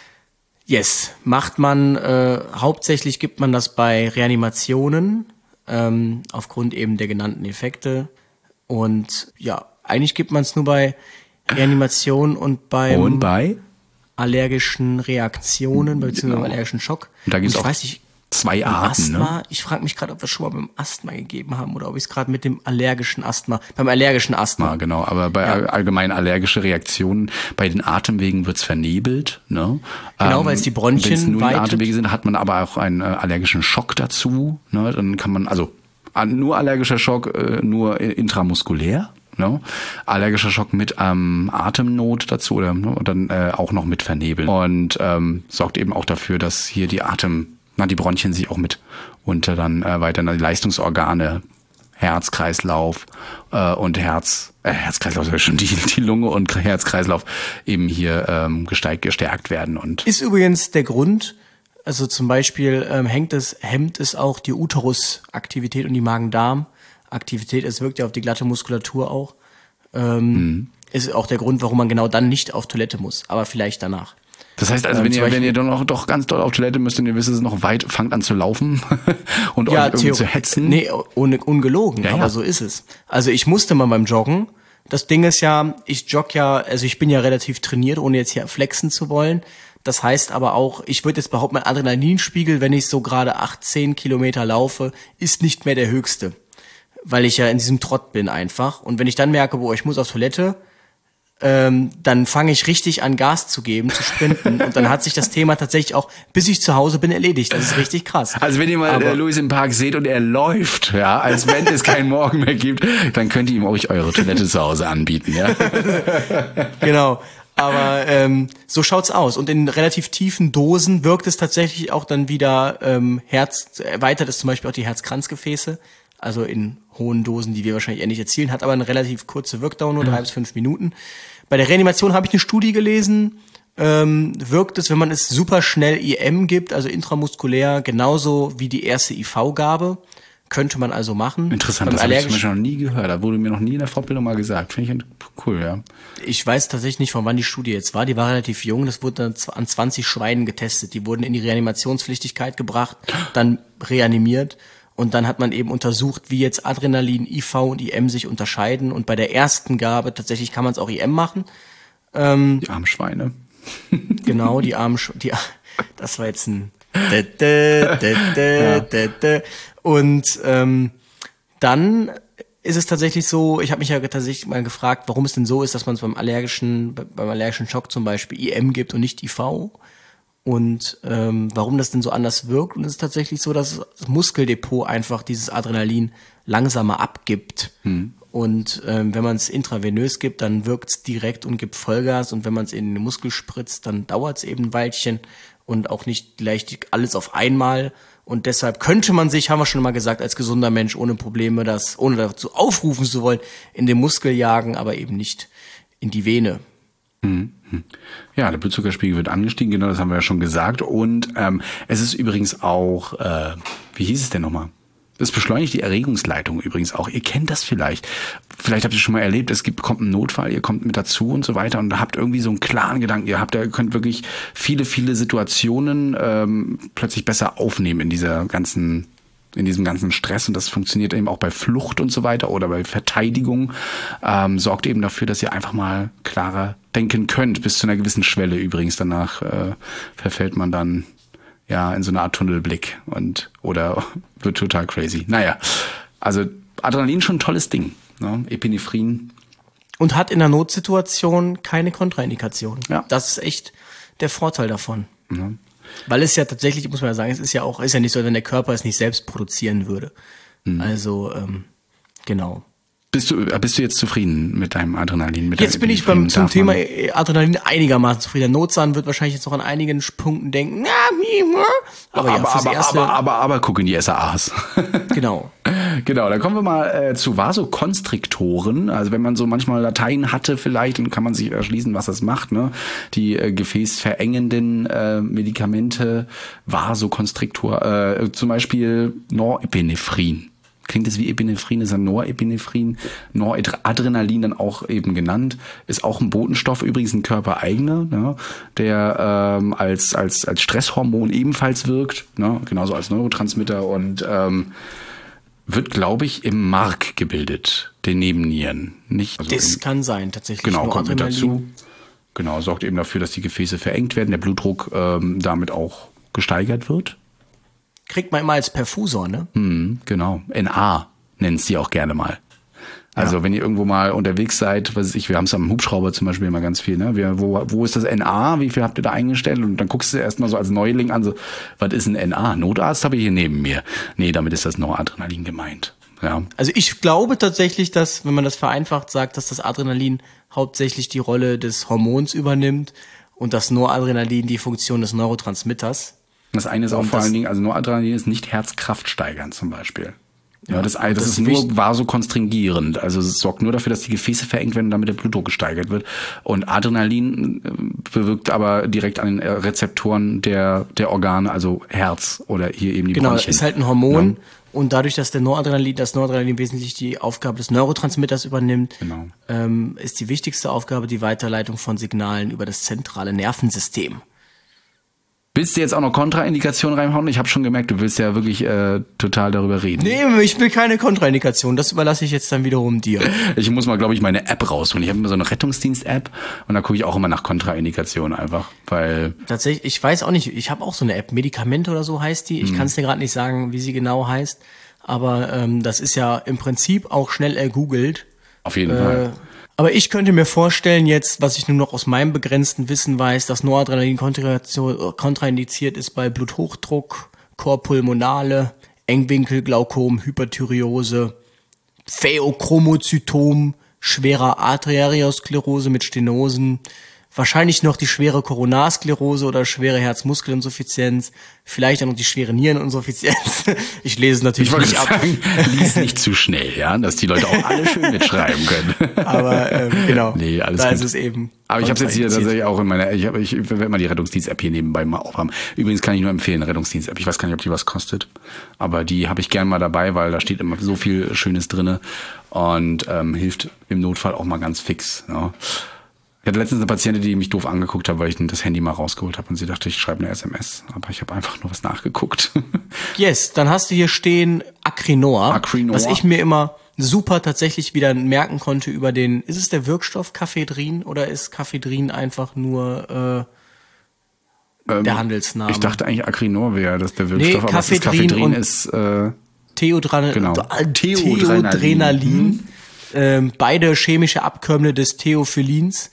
macht man, hauptsächlich gibt man das bei Reanimationen, aufgrund eben der genannten Effekte. Und ja, eigentlich gibt man es nur bei Reanimation und bei allergischen Reaktionen, beziehungsweise allergischen Schock. Und da gibt es auch zwei Arten. Asthma, ne? Ich frage mich gerade, ob wir es schon mal beim Asthma gegeben haben oder ob ich es gerade mit dem allergischen Asthma, beim allergischen Asthma. Genau, aber bei allgemein allergische Reaktionen, bei den Atemwegen wird's vernebelt. Ne? Genau, weil es die Bronchien Wenn es nur die weitet. Atemwege sind, hat man aber auch einen allergischen Schock dazu. Ne? Dann kann man, also nur allergischer Schock, nur intramuskulär. Ne? Allergischer Schock mit Atemnot dazu oder und dann auch noch mit Vernebeln. Und sorgt eben auch dafür, dass hier die die Bronchien sich auch mit unter dann weiter die Leistungsorgane, Herz, Kreislauf und Herz-Kreislauf ist schon die Lunge und Herz-Kreislauf eben hier gestärkt werden. Und ist übrigens der Grund, also zum Beispiel hemmt es auch die Uterusaktivität und die Magen-Darm-Aktivität. Es wirkt ja auf die glatte Muskulatur auch. Ist auch der Grund, warum man genau dann nicht auf Toilette muss, aber vielleicht danach. Das heißt also, wenn ihr doch ganz doll auf Toilette müsst und ihr wisst, es ist noch weit, fangt an zu laufen und euch irgendwie zu hetzen. Nee, ungelogen, aber so ist es. Also ich musste mal beim Joggen. Das Ding ist ja, ich bin ja relativ trainiert, ohne jetzt hier flexen zu wollen. Das heißt aber auch, ich würde jetzt behaupten, mein Adrenalinspiegel, wenn ich so gerade 10 Kilometer laufe, ist nicht mehr der höchste. Weil ich ja in diesem Trott bin einfach. Und wenn ich dann merke, ich muss auf Toilette, dann fange ich richtig an Gas zu geben, zu sprinten und dann hat sich das Thema tatsächlich auch, bis ich zu Hause bin, erledigt. Das ist richtig krass. Also wenn ihr mal Luis im Park seht und er läuft, als wenn es keinen Morgen mehr gibt, dann könnt ihr ihm euch eure Toilette zu Hause anbieten, ja. Genau. Aber so schaut's aus. Und in relativ tiefen Dosen wirkt es tatsächlich auch dann wieder erweitert es zum Beispiel auch die Herzkranzgefäße. Also in hohen Dosen, die wir wahrscheinlich eher nicht erzielen, hat aber eine relativ kurze Wirkdauer, nur 3 bis 5 Minuten. Bei der Reanimation habe ich eine Studie gelesen, wirkt es, wenn man es super schnell IM gibt, also intramuskulär, genauso wie die erste IV-Gabe. Könnte man also machen. Interessant, das habe ich zum Beispiel noch nie gehört. Da wurde mir noch nie in der Fortbildung mal gesagt. Finde ich cool, ja. Ich weiß tatsächlich nicht, von wann die Studie jetzt war. Die war relativ jung. Das wurde dann an 20 Schweinen getestet. Die wurden in die Reanimationspflichtigkeit gebracht, dann reanimiert. Und dann hat man eben untersucht, wie jetzt Adrenalin, IV und IM sich unterscheiden. Und bei der ersten Gabe tatsächlich kann man es auch IM machen. Die armen Schweine. Genau, das war jetzt ein Und dann ist es tatsächlich so, ich habe mich ja tatsächlich mal gefragt, warum es denn so ist, dass man es beim allergischen Schock zum Beispiel IM gibt und nicht IV. Und warum das denn so anders wirkt. Und es ist tatsächlich so, dass das Muskeldepot einfach dieses Adrenalin langsamer abgibt. Und wenn man es intravenös gibt, dann wirkt es direkt und gibt Vollgas. Und wenn man es in den Muskel spritzt, dann dauert es eben ein Weilchen und auch nicht gleich alles auf einmal. Und deshalb könnte man sich, haben wir schon mal gesagt, als gesunder Mensch ohne Probleme, ohne dazu aufrufen zu wollen, in den Muskel jagen, aber eben nicht in die Vene. Ja, der Blutzuckerspiegel wird angestiegen, genau, das haben wir ja schon gesagt. Und es ist übrigens auch, wie hieß es denn nochmal? Das beschleunigt die Erregungsleitung übrigens auch. Ihr kennt das vielleicht. Vielleicht habt ihr schon mal erlebt, kommt ein Notfall, ihr kommt mit dazu und so weiter und habt irgendwie so einen klaren Gedanken. Ihr könnt wirklich viele, viele Situationen plötzlich besser aufnehmen in diesem ganzen Stress, und das funktioniert eben auch bei Flucht und so weiter oder bei Verteidigung, sorgt eben dafür, dass ihr einfach mal klarer denken könnt, bis zu einer gewissen Schwelle übrigens. Danach verfällt man dann in so eine Art Tunnelblick oder wird total crazy. Naja, also Adrenalin schon ein tolles Ding, ne? Epinephrin. Und hat in einer Notsituation keine Kontraindikation. Ja. Das ist echt der Vorteil davon. Ja. Weil es ja tatsächlich, muss man ja sagen, es ist ja nicht so, wenn der Körper es nicht selbst produzieren würde. Also, genau. Bist du jetzt zufrieden mit deinem Adrenalin? Mit Jetzt bin ich zum Thema Adrenalin einigermaßen zufrieden. Der Notzahn wird wahrscheinlich jetzt noch an einigen Punkten denken, aber guck in die SAAs. Genau. Genau, dann kommen wir mal zu Vasokonstriktoren. Also wenn man so manchmal Latein hatte vielleicht, dann kann man sich erschließen, was das macht. Ne? Die gefäßverengenden Medikamente, Vasokonstriktor, zum Beispiel Norepinephrine. Klingt das wie Epinephrine, ist ja Norepinephrine, Noradrenalin dann auch eben genannt, ist auch ein Botenstoff, übrigens ein körpereigener, ne, der als Stresshormon ebenfalls wirkt, ne, genauso als Neurotransmitter und wird, glaube ich, im Mark gebildet, den Nebennieren. Nicht, also das kann sein, tatsächlich. Genau, kommt mit dazu. Genau, sorgt eben dafür, dass die Gefäße verengt werden, der Blutdruck damit auch gesteigert wird. Kriegt man immer als Perfusor, ne? Genau. NA nennt sie auch gerne mal. Also wenn ihr irgendwo mal unterwegs seid, was weiß ich, wir haben es am Hubschrauber zum Beispiel immer ganz viel, ne? Wo ist das NA? Wie viel habt ihr da eingestellt? Und dann guckst du erstmal so als Neuling an, so, was ist ein NA? Notarzt habe ich hier neben mir. Nee, damit ist das Noradrenalin gemeint. Ja. Also ich glaube tatsächlich, dass, wenn man das vereinfacht sagt, dass das Adrenalin hauptsächlich die Rolle des Hormons übernimmt und das Noradrenalin die Funktion des Neurotransmitters. Das eine ist auch vor allen Dingen, also Noradrenalin ist nicht herzkraftsteigernd zum Beispiel. Ja, das ist nur vasokonstringierend. Also es sorgt nur dafür, dass die Gefäße verengt werden und damit der Blutdruck gesteigert wird. Und Adrenalin bewirkt aber direkt an den Rezeptoren der Organe, also Herz oder hier eben die Bronchien. Genau, ist halt ein Hormon. Ja. Und dadurch, dass das Noradrenalin wesentlich die Aufgabe des Neurotransmitters übernimmt, ist die wichtigste Aufgabe die Weiterleitung von Signalen über das zentrale Nervensystem. Willst du jetzt auch noch Kontraindikationen reinhauen? Ich habe schon gemerkt, du willst ja wirklich total darüber reden. Nee, ich will keine Kontraindikation. Das überlasse ich jetzt dann wiederum dir. Ich muss mal, glaube ich, meine App rausholen. Ich habe immer so eine Rettungsdienst-App und da gucke ich auch immer nach Kontraindikationen einfach, weil... Tatsächlich, ich weiß auch nicht, ich habe auch so eine App, Medikamente oder so heißt die. Ich kann es dir gerade nicht sagen, wie sie genau heißt, aber das ist ja im Prinzip auch schnell ergoogelt. Auf jeden Fall. Aber ich könnte mir vorstellen jetzt, was ich nur noch aus meinem begrenzten Wissen weiß, dass Noradrenalin kontraindiziert ist bei Bluthochdruck, Korpulmonale, Engwinkelglaukom, Hyperthyreose, Pheochromozytom, schwerer Arteriosklerose mit Stenosen, wahrscheinlich noch die schwere Koronarsklerose oder schwere Herzmuskelinsuffizienz, vielleicht auch noch die schwere Niereninsuffizienz. Ich lese natürlich nicht ab. Lies nicht zu schnell, ja, dass die Leute auch alle schön mitschreiben können. Aber genau, nee, alles da gut. ist es eben. Aber ich habe es jetzt hier tatsächlich auch in meiner, ich werde mal die Rettungsdienst-App hier nebenbei mal aufhaben. Übrigens kann ich nur empfehlen, Rettungsdienst-App. Ich weiß gar nicht, ob die was kostet, aber die habe ich gern mal dabei, weil da steht immer so viel Schönes drinne und hilft im Notfall auch mal ganz fix. Ja. Ich hatte letztens eine Patientin, die mich doof angeguckt hat, weil ich das Handy mal rausgeholt habe und sie dachte, ich schreibe eine SMS. Aber ich habe einfach nur was nachgeguckt. Yes, dann hast du hier stehen Acrinor. Was ich mir immer super tatsächlich wieder merken konnte über den, ist es der Wirkstoff Caphedrin oder ist Caphedrin einfach nur der Handelsname? Ich dachte eigentlich Acrinor wäre das der Wirkstoff, aber Caphedrin ist Theodrenalin. Beide chemische Abkömmlinge des Theophyllins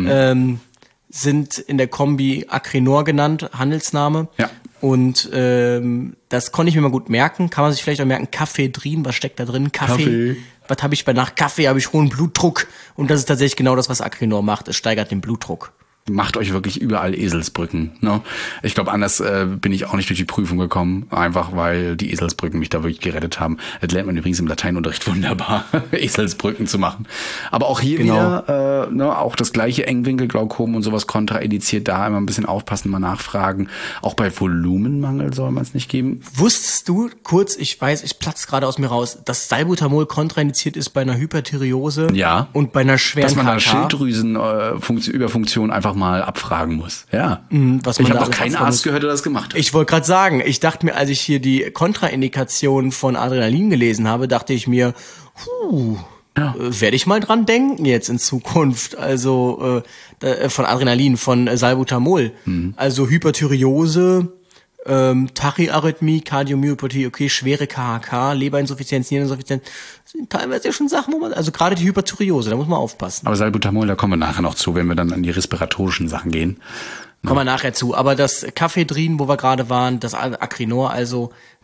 sind in der Kombi Acrinor genannt, Handelsname. Ja. Und das konnte ich mir mal gut merken. Kann man sich vielleicht auch merken, Caphedrin, was steckt da drin? Kaffee. Was habe ich nach Kaffee? Habe ich hohen Blutdruck. Und das ist tatsächlich genau das, was Acrinor macht. Es steigert den Blutdruck. Macht euch wirklich überall Eselsbrücken. Ne? Ich glaube, anders bin ich auch nicht durch die Prüfung gekommen, einfach weil die Eselsbrücken mich da wirklich gerettet haben. Das lernt man übrigens im Lateinunterricht wunderbar, Eselsbrücken zu machen. Aber auch hier wieder, auch das gleiche Engwinkelglaukom und sowas kontraindiziert, da immer ein bisschen aufpassen, mal nachfragen. Auch bei Volumenmangel soll man es nicht geben. Wusstest du, kurz, ich weiß, ich platze gerade aus mir raus, dass Salbutamol kontraindiziert ist bei einer Hyperthyreose und bei einer schweren dass man eine KK? Schilddrüsenüberfunktion einfach mal abfragen muss. Ja. Was ich habe noch keinen Arzt gehört, der das gemacht hat. Ich wollte gerade sagen, ich dachte mir, als ich hier die Kontraindikation von Adrenalin gelesen habe, dachte ich mir, werde ich mal dran denken jetzt in Zukunft. Also von Adrenalin, von Salbutamol. Also Hyperthyreose, Tachyarrhythmie, Kardiomyopathie, okay, schwere KHK, Leberinsuffizienz, Niereninsuffizienz, sind teilweise ja schon Sachen, wo man, also gerade die Hyperthyreose, da muss man aufpassen. Aber Salbutamol, da kommen wir nachher noch zu, wenn wir dann an die respiratorischen Sachen gehen. Kommen wir nachher zu. Aber das Caphedrin, wo wir gerade waren, das Acrinor, also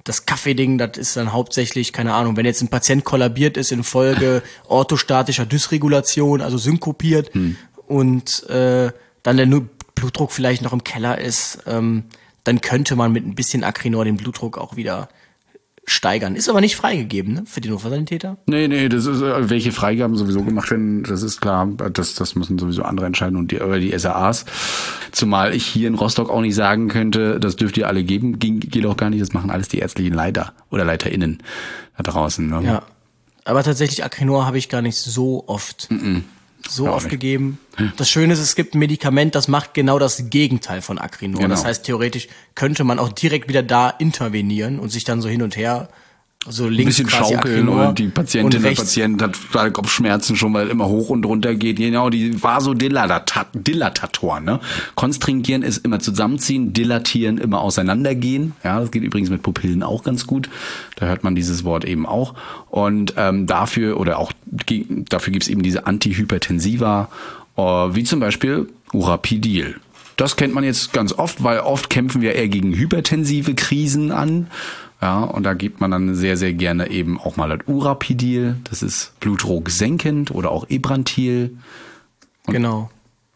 Das Kaffeeding, das ist dann hauptsächlich, keine Ahnung, wenn jetzt ein Patient kollabiert ist infolge orthostatischer Dysregulation, also synkopiert und dann der Blutdruck vielleicht noch im Keller ist, dann könnte man mit ein bisschen Acrinor den Blutdruck auch wieder steigern. Ist aber nicht freigegeben, ne, für die Notfallsanitäter? Nee, das ist, welche Freigaben sowieso gemacht werden, das ist klar, das müssen sowieso andere entscheiden und die SAAs. Zumal ich hier in Rostock auch nicht sagen könnte, das dürft ihr alle geben, geht auch gar nicht, das machen alles die ärztlichen Leiter oder LeiterInnen da draußen. Ne? Ja, aber tatsächlich Acrinor habe ich gar nicht so oft gegeben. Das Schöne ist, es gibt ein Medikament, das macht genau das Gegenteil von Acrinor. Genau. Das heißt, theoretisch könnte man auch direkt wieder da intervenieren und sich dann so hin und her, so links ein bisschen quasi schaukeln Acrinor und die Patientin, und der rechts, Patient hat total Kopfschmerzen schon, weil immer hoch und runter geht. Genau, die Vasodilatatoren, ne? Konstringieren ist immer zusammenziehen, dilatieren immer auseinandergehen. Ja, das geht übrigens mit Pupillen auch ganz gut. Da hört man dieses Wort eben auch. Und dafür gibt's eben diese Antihypertensiva, wie zum Beispiel Urapidil. Das kennt man jetzt ganz oft, weil oft kämpfen wir eher gegen hypertensive Krisen an. Ja, und da gibt man dann sehr, sehr gerne eben auch mal das Urapidil. Das ist Blutdruck senkend oder auch Ebrantil. Genau.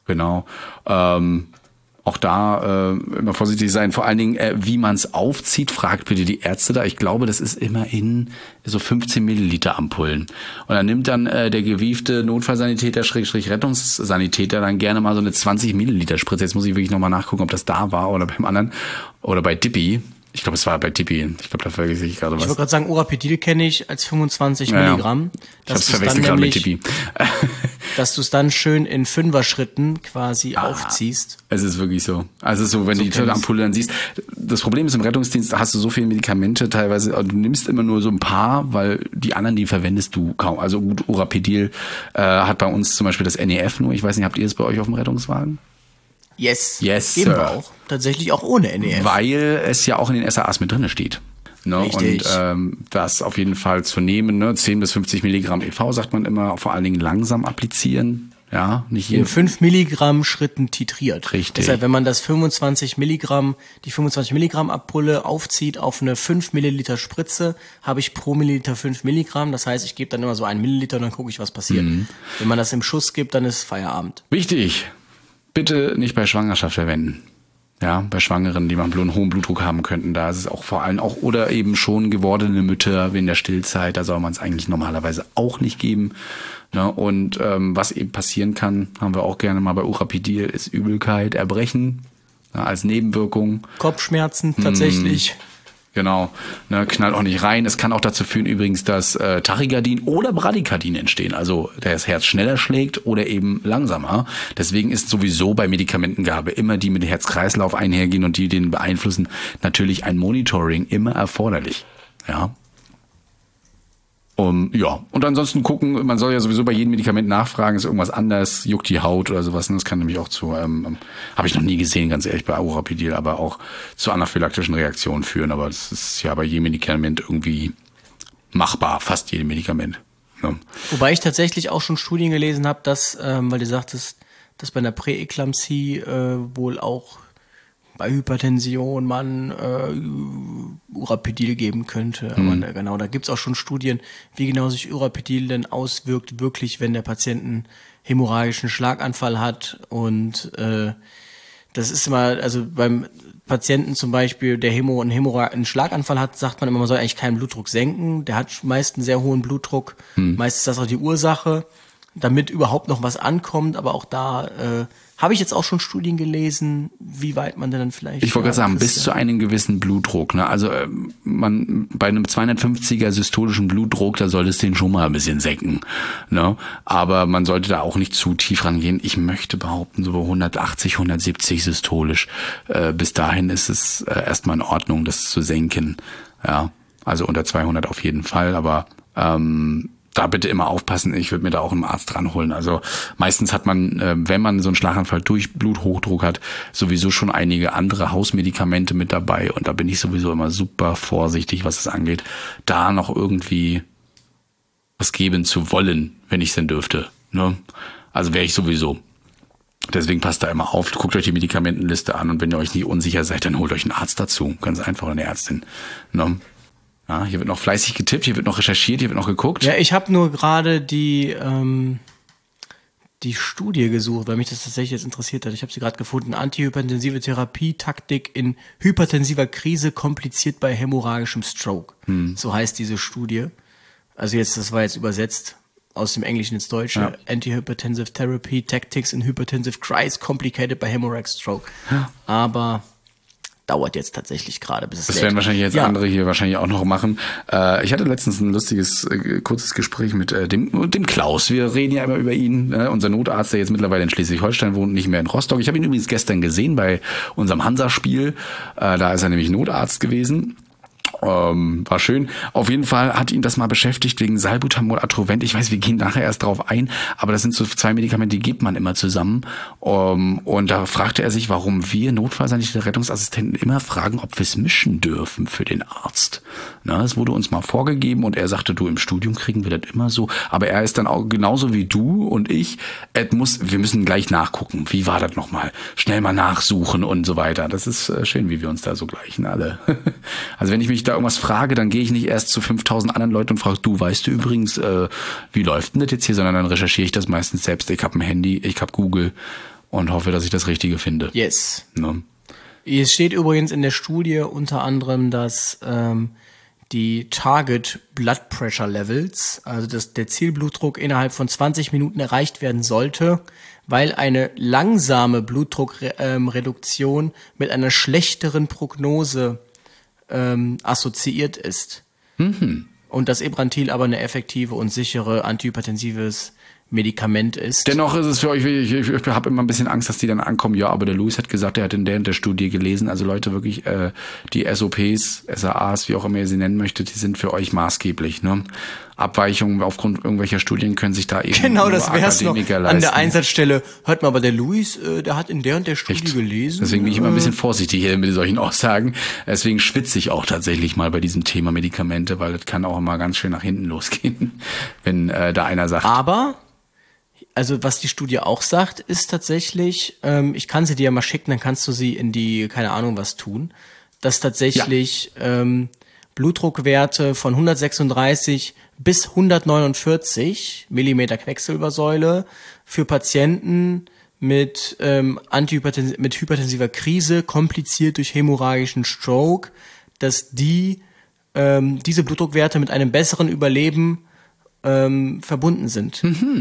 Auch da immer vorsichtig sein. Vor allen Dingen, wie man es aufzieht, fragt bitte die Ärzte da. Ich glaube, das ist immer in so 15 Milliliter Ampullen. Und dann nimmt dann der gewiefte Notfallsanitäter, Rettungssanitäter dann gerne mal so eine 20 Milliliter Spritze. Jetzt muss ich wirklich nochmal nachgucken, ob das da war oder beim anderen. Oder bei Dippy. Ich glaube, es war bei Tipi. Ich glaube, da vergesse ich gerade was. Ich wollte gerade sagen, Urapidil kenne ich als 25 Milligramm. Ich habe es verwechselt gerade mit Tipi. Dass du es dann schön in 5er-Schritten quasi aufziehst. Es ist wirklich so. Also so, wenn du die Ampulle dann siehst. Das Problem ist, im Rettungsdienst hast du so viele Medikamente teilweise, du nimmst immer nur so ein paar, weil die anderen, die verwendest du kaum. Also gut, Urapidil hat bei uns zum Beispiel das NEF nur. Ich weiß nicht, habt ihr es bei euch auf dem Rettungswagen? Yes, geben wir auch. Tatsächlich auch ohne NEF. Weil es ja auch in den SAAs mit drinne steht. Ne? Richtig. Und das auf jeden Fall zu nehmen, ne? 10 bis 50 Milligramm EV, sagt man immer, vor allen Dingen langsam applizieren. Ja, nicht hier. In 5 Milligramm Schritten titriert. Richtig. Deshalb, wenn man die 25 Milligramm Abpulle aufzieht auf eine 5 Milliliter Spritze, habe ich pro Milliliter 5 Milligramm. Das heißt, ich gebe dann immer so 1 Milliliter und dann gucke ich, was passiert. Wenn man das im Schuss gibt, dann ist Feierabend. Wichtig. Bitte nicht bei Schwangerschaft verwenden. Ja, bei Schwangeren, die mal einen hohen Blutdruck haben könnten, da ist es auch vor allem auch, oder eben schon gewordene Mütter in der Stillzeit, da soll man es eigentlich normalerweise auch nicht geben. Ne? Und was eben passieren kann, haben wir auch gerne mal bei Urapidil, ist Übelkeit, Erbrechen, als Nebenwirkung. Kopfschmerzen tatsächlich. Genau, ne, knallt auch nicht rein. Es kann auch dazu führen übrigens, dass Tachykardien oder Bradykardien entstehen. Also das Herz schneller schlägt oder eben langsamer. Deswegen ist sowieso bei Medikamentengabe immer die mit Herz-Kreislauf einhergehen und die den beeinflussen, natürlich ein Monitoring immer erforderlich. Ja. Und ansonsten gucken, man soll ja sowieso bei jedem Medikament nachfragen, ist irgendwas anders, juckt die Haut oder sowas. Das kann nämlich auch zu, habe ich noch nie gesehen, ganz ehrlich, bei Urapidil, aber auch zu anaphylaktischen Reaktionen führen. Aber das ist ja bei jedem Medikament irgendwie machbar, fast jedem Medikament. Ne? Wobei ich tatsächlich auch schon Studien gelesen habe, dass, weil du sagtest, dass bei einer Präeklampsie wohl auch bei Hypertension man Urapidil geben könnte. Aber genau, da gibt's auch schon Studien, wie genau sich Urapidil denn auswirkt, wirklich, wenn der Patient einen hämorrhagischen Schlaganfall hat. Und das ist immer, also beim Patienten zum Beispiel, der einen Schlaganfall hat, sagt man immer, man soll eigentlich keinen Blutdruck senken. Der hat meist einen sehr hohen Blutdruck. Meist ist das auch die Ursache, damit überhaupt noch was ankommt. Aber auch da habe ich jetzt auch schon Studien gelesen, wie weit man denn dann vielleicht... Ich wollte gerade sagen, bis zu einem gewissen Blutdruck. Ne? Also man bei einem 250er systolischen Blutdruck, da sollte es den schon mal ein bisschen senken. Ne? Aber man sollte da auch nicht zu tief rangehen. Ich möchte behaupten, so 180, 170 systolisch. Bis dahin ist es erstmal in Ordnung, das zu senken. Ja, also unter 200 auf jeden Fall, aber... da bitte immer aufpassen, ich würde mir da auch einen Arzt ranholen. Also meistens hat man, wenn man so einen Schlaganfall durch Bluthochdruck hat, sowieso schon einige andere Hausmedikamente mit dabei und da bin ich sowieso immer super vorsichtig, was es angeht, da noch irgendwie was geben zu wollen, wenn ich es denn dürfte. Ne? Also wäre ich sowieso. Deswegen passt da immer auf, guckt euch die Medikamentenliste an und wenn ihr euch nicht unsicher seid, dann holt euch einen Arzt dazu. Ganz einfach, eine Ärztin. Ne? Ja, hier wird noch fleißig getippt, hier wird noch recherchiert, hier wird noch geguckt. Ja, ich habe nur gerade die Studie gesucht, weil mich das tatsächlich jetzt interessiert hat. Ich habe sie gerade gefunden. Antihypertensive Therapie, Taktik in hypertensiver Krise, kompliziert bei hämorrhagischem Stroke. So heißt diese Studie. Also das war jetzt übersetzt aus dem Englischen ins Deutsche. Ja. Antihypertensive Therapy, Tactics in Hypertensive Crisis, complicated by hemorrhagic stroke. Ja. Aber dauert jetzt tatsächlich gerade, bis es das werden wahrscheinlich jetzt andere hier wahrscheinlich auch noch machen. Ich hatte letztens ein lustiges, kurzes Gespräch mit dem Klaus. Wir reden ja immer über ihn, unser Notarzt, der jetzt mittlerweile in Schleswig-Holstein wohnt, nicht mehr in Rostock. Ich habe ihn übrigens gestern gesehen bei unserem Hansa-Spiel. Da ist er nämlich Notarzt gewesen. War schön. Auf jeden Fall hat ihn das mal beschäftigt wegen Salbutamol, Atrovent. Ich weiß, wir gehen nachher erst drauf ein, aber das sind so 2 Medikamente, die gibt man immer zusammen. Und da fragte er sich, warum wir Notfallsanitäter Rettungsassistenten immer fragen, ob wir es mischen dürfen für den Arzt. Na, es wurde uns mal vorgegeben und er sagte, du, im Studium kriegen wir das immer so. Aber er ist dann auch genauso wie du und ich. Wir müssen gleich nachgucken. Wie war das nochmal? Schnell mal nachsuchen und so weiter. Das ist schön, wie wir uns da so gleichen alle. Also wenn ich mich da irgendwas frage, dann gehe ich nicht erst zu 5000 anderen Leuten und frage, du, weißt du übrigens, wie läuft denn das jetzt hier, sondern dann recherchiere ich das meistens selbst. Ich habe ein Handy, ich habe Google und hoffe, dass ich das Richtige finde. Yes. Ne? Es steht übrigens in der Studie unter anderem, dass die Target Blood Pressure Levels, also dass der Zielblutdruck innerhalb von 20 Minuten erreicht werden sollte, weil eine langsame Blutdruckreduktion mit einer schlechteren Prognose assoziiert ist. Und das Ebrantil aber eine effektive und sichere antihypertensives Medikament ist. Dennoch ist es für euch, ich habe immer ein bisschen Angst, dass die dann ankommen, ja, aber der Louis hat gesagt, er hat in der Studie gelesen, also Leute, wirklich, die SOPs, SAAs, wie auch immer ihr sie nennen möchtet, die sind für euch maßgeblich, ne? Abweichungen aufgrund irgendwelcher Studien können sich da eben genau, das wär's noch leisten. An der Einsatzstelle. Hört mal, aber der Louis, der hat in der und der Studie gelesen. Deswegen bin ich immer ein bisschen vorsichtig hier mit solchen Aussagen. Deswegen schwitze ich auch tatsächlich mal bei diesem Thema Medikamente, weil das kann auch immer ganz schön nach hinten losgehen, wenn da einer sagt. Aber also was die Studie auch sagt, ist tatsächlich, ich kann sie dir ja mal schicken, dann kannst du sie in die, keine Ahnung was tun, dass tatsächlich Blutdruckwerte von 136 bis 149 Millimeter Quecksilbersäule für Patienten mit hypertensiver Krise, kompliziert durch hämorrhagischen Stroke, dass diese Blutdruckwerte mit einem besseren Überleben verbunden sind.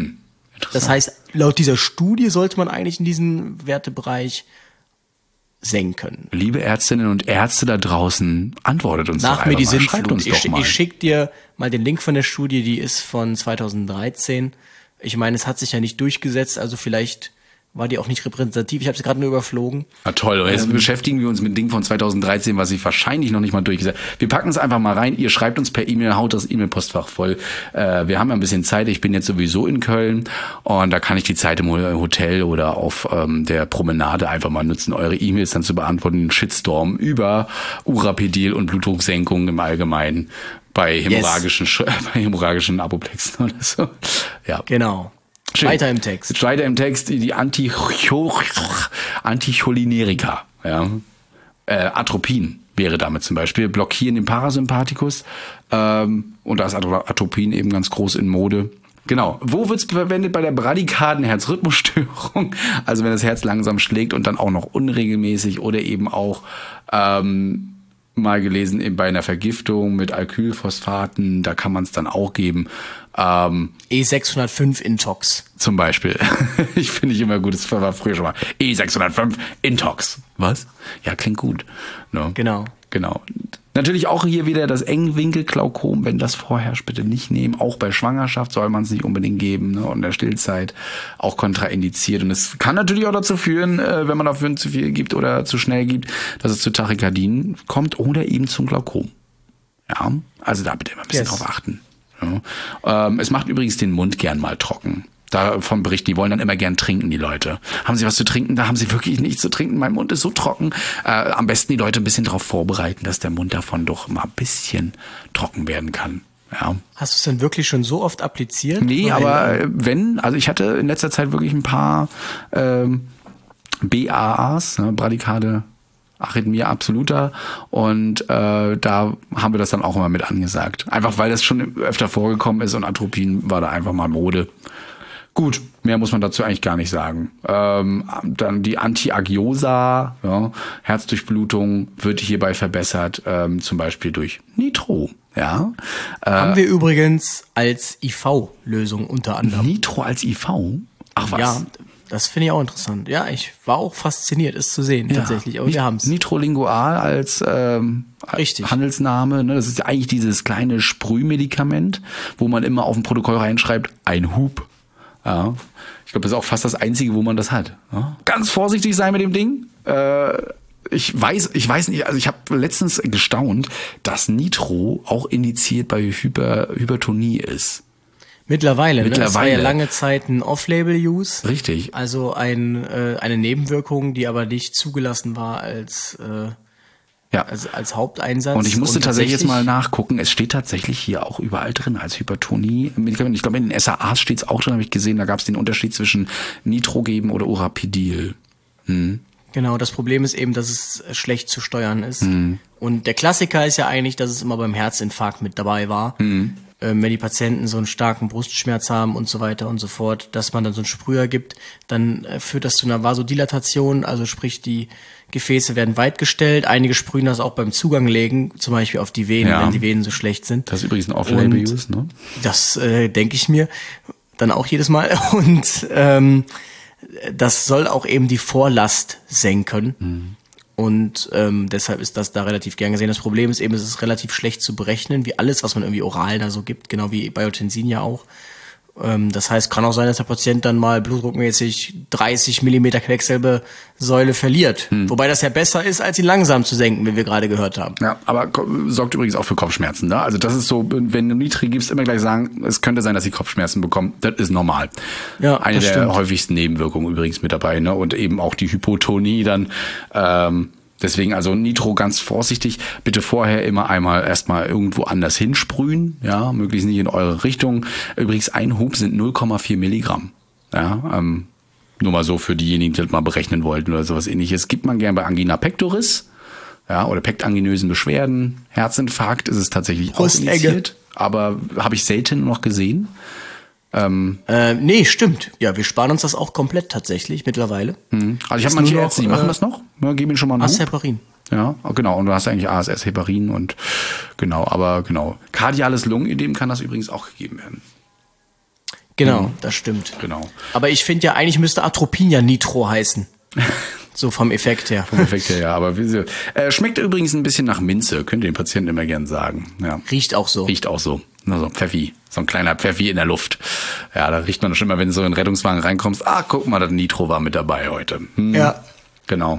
Das heißt, laut dieser Studie sollte man eigentlich in diesem Wertebereich senken. Liebe Ärztinnen und Ärzte da draußen, antwortet uns nach doch mir die einfach mal. Schreibt uns Sintflut. doch mal. Ich schicke dir mal den Link von der Studie, die ist von 2013. Ich meine, es hat sich ja nicht durchgesetzt, also vielleicht war die auch nicht repräsentativ. Ich habe sie gerade nur überflogen. Na toll, und jetzt beschäftigen wir uns mit Dingen von 2013, was sich wahrscheinlich noch nicht mal durchgesetzt hat. Wir packen es einfach mal rein. Ihr schreibt uns per E-Mail, haut das E-Mail-Postfach voll. Wir haben ja ein bisschen Zeit. Ich bin jetzt sowieso in Köln und da kann ich die Zeit im Hotel oder auf der Promenade einfach mal nutzen, eure E-Mails dann zu beantworten. Den Shitstorm über Urapidil und Blutdrucksenkung im Allgemeinen bei hämorrhagischen Apoplexen oder so. Ja. Genau. Schön. Weiter im Text. Weiter im Text die Anticholinerika. Ja. Atropin wäre damit zum Beispiel. Blockieren den Parasympathikus. Und da ist Atropin eben ganz groß in Mode. Genau. Wo wird es verwendet? Bei der bradikaden Herzrhythmusstörung. Also wenn das Herz langsam schlägt und dann auch noch unregelmäßig oder eben auch mal gelesen, bei einer Vergiftung mit Alkylphosphaten, da kann man es dann auch geben. E605 Intox. Zum Beispiel. Ich finde ich immer gut, das war früher schon mal. E605 Intox. Was? Ja, klingt gut. No. Genau. Natürlich auch hier wieder das Engwinkelglaukom, wenn das vorherrscht, bitte nicht nehmen. Auch bei Schwangerschaft soll man es nicht unbedingt geben, ne? Und in der Stillzeit auch kontraindiziert. Und es kann natürlich auch dazu führen, wenn man dafür zu viel gibt oder zu schnell gibt, dass es zu Tachykardien kommt oder eben zum Glaukom. Ja, also da bitte immer ein bisschen drauf achten. Ja. Es macht übrigens den Mund gern mal trocken. Davon berichten, die wollen dann immer gern trinken, die Leute. Haben sie was zu trinken? Da haben sie wirklich nichts zu trinken. Mein Mund ist so trocken. Am besten die Leute ein bisschen darauf vorbereiten, dass der Mund davon doch mal ein bisschen trocken werden kann. Ja. Hast du es denn wirklich schon so oft appliziert? Nee, aber also ich hatte in letzter Zeit wirklich ein paar BAAs, ne, Bradikade Arrhythmie absoluter und da haben wir das dann auch immer mit angesagt. Einfach weil das schon öfter vorgekommen ist und Atropin war da einfach mal Mode. Gut, mehr muss man dazu eigentlich gar nicht sagen. Dann die Antiagiosa, ja, Herzdurchblutung wird hierbei verbessert, zum Beispiel durch Nitro. Ja. Haben wir übrigens als IV-Lösung unter anderem. Nitro als IV? Ach was. Ja, das finde ich auch interessant. Ja, ich war auch fasziniert, es zu sehen, tatsächlich. Aber wir haben es. Nitrolingual als Richtig. Handelsname. Ne? Das ist ja eigentlich dieses kleine Sprühmedikament, wo man immer auf dem Protokoll reinschreibt, ein Hub. Ja. Ich glaube, das ist auch fast das Einzige, wo man das hat. Ja? Ganz vorsichtig sein mit dem Ding. Ich weiß nicht, also ich habe letztens gestaunt, dass Nitro auch indiziert bei Hypertonie ist. Mittlerweile. Ne? Das war ja lange Zeit ein Off-Label-Use. Richtig. Also eine Nebenwirkung, die aber nicht zugelassen war als Haupteinsatz. Und ich musste tatsächlich jetzt mal nachgucken. Es steht tatsächlich hier auch überall drin als Hypertonie. Ich glaube, in den SAAs steht es auch drin, habe ich gesehen. Da gab es den Unterschied zwischen Nitrogeben oder Urapidil. Genau, das Problem ist eben, dass es schlecht zu steuern ist. Und der Klassiker ist ja eigentlich, dass es immer beim Herzinfarkt mit dabei war. Wenn die Patienten so einen starken Brustschmerz haben und so weiter und so fort, dass man dann so einen Sprüher gibt, dann führt das zu einer Vasodilatation, also sprich die Gefäße werden weit gestellt. Einige sprühen das auch beim Zugang legen, zum Beispiel auf die Venen, wenn die Venen so schlecht sind. Das ist übrigens ein Off-Label-Use, ne? Das denke ich mir dann auch jedes Mal. Und das soll auch eben die Vorlast senken. Und deshalb ist das da relativ gern gesehen. Das Problem ist eben, es ist relativ schlecht zu berechnen, wie alles, was man irgendwie oral da so gibt, genau wie Biotensin ja auch. Das heißt, kann auch sein, dass der Patient dann mal blutdruckmäßig 30 Millimeter Quecksilbersäule verliert. Wobei das ja besser ist, als ihn langsam zu senken, wie wir gerade gehört haben. Ja, aber sorgt übrigens auch für Kopfschmerzen. Ne? Also das ist so, wenn du Nitri gibst, immer gleich sagen, es könnte sein, dass sie Kopfschmerzen bekommen. Das ist normal. Ja, eine der häufigsten Nebenwirkungen übrigens mit dabei. Ne? Und eben auch die Hypotonie dann. Deswegen also Nitro ganz vorsichtig. Bitte vorher immer einmal erstmal irgendwo anders hinsprühen. Ja, möglichst nicht in eure Richtung. Übrigens, ein Hub sind 0,4 Milligramm. Ja, nur mal so für diejenigen, die das mal berechnen wollten oder sowas ähnliches. Gibt man gern bei Angina pectoris. Ja, oder pektanginösen Beschwerden. Herzinfarkt ist es tatsächlich auch indiziert. Aber habe ich selten noch gesehen. Nee, stimmt. Ja, wir sparen uns das auch komplett tatsächlich mittlerweile. Also ich habe manche Ärzte, die machen das noch. Ja, gib ihnen schon mal einen AS-Heparin. Ja, genau. Und du hast eigentlich ASS, Heparin und genau. Kardiales Lungenödem kann das übrigens auch gegeben werden. Genau, das stimmt. Genau. Aber ich finde ja, eigentlich müsste Atropin ja Nitro heißen. So vom Effekt her. Ja. Aber schmeckt übrigens ein bisschen nach Minze. Könnt ihr den Patienten immer gern sagen. Ja. Riecht auch so. Na, so ein Pfeffi. So ein kleiner Pfeffi in der Luft. Ja, da riecht man schon immer, wenn du so in den Rettungswagen reinkommst. Guck mal, das Nitro war mit dabei heute. Ja. Genau.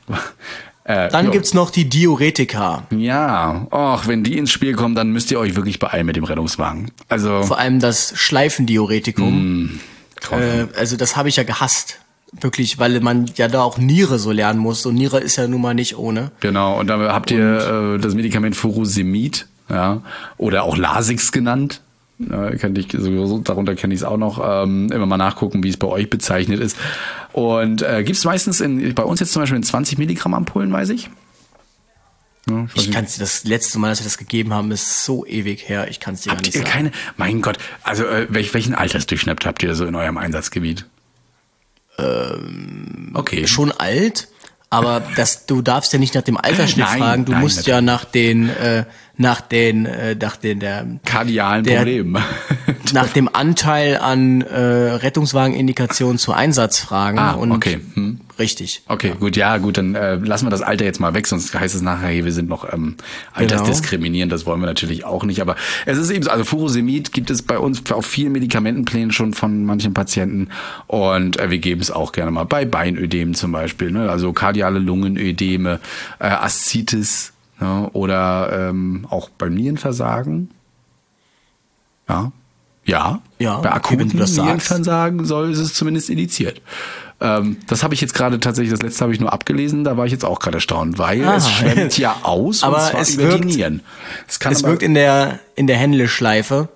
Dann gibt's noch die Diuretika. Ja, wenn die ins Spiel kommen, dann müsst ihr euch wirklich beeilen mit dem Rettungswagen. Also vor allem das Schleifendiuretikum. Also das habe ich ja gehasst. Wirklich, weil man ja da auch Niere so lernen muss. Und Niere ist ja nun mal nicht ohne. Genau, und da habt ihr das Medikament Furosemid, ja, oder auch Lasix genannt. Darunter kenne ich es auch noch. Immer mal nachgucken, wie es bei euch bezeichnet ist. Und gibt's meistens bei uns jetzt zum Beispiel in 20 Milligramm Ampullen, weiß ich. Ja, ich kann es dir, das letzte Mal, dass wir das gegeben haben, ist so ewig her. Ich kann es dir gar nicht sagen. Mein Gott, also welchen Altersdurchschnitt habt ihr so in eurem Einsatzgebiet? Okay. Schon alt, aber du darfst ja nicht nach dem Altersschnitt fragen. Du musst ja nach den kardialen Problemen. Nach dem Anteil an Rettungswagenindikationen zu Einsatz fragen. Okay. Richtig. Okay, ja. Gut, dann lassen wir das Alter jetzt mal weg, sonst heißt es nachher, hey, wir sind noch altersdiskriminierend, das wollen wir natürlich auch nicht. Aber es ist eben so, also Furosemid gibt es bei uns auf vielen Medikamentenplänen schon von manchen Patienten und wir geben es auch gerne mal bei Beinödemen zum Beispiel, ne? Also kardiale Lungenödeme, Aszites, ne? Oder auch beim Nierenversagen. Ja. Bei akuten Nierenversagen ist es zumindest indiziert. Das habe ich jetzt gerade tatsächlich, das letzte habe ich nur abgelesen, da war ich jetzt auch gerade erstaunt, weil es schwemmt ja aus, aber und zwar es über die Nieren. Es wirkt in der Henle-Schleife,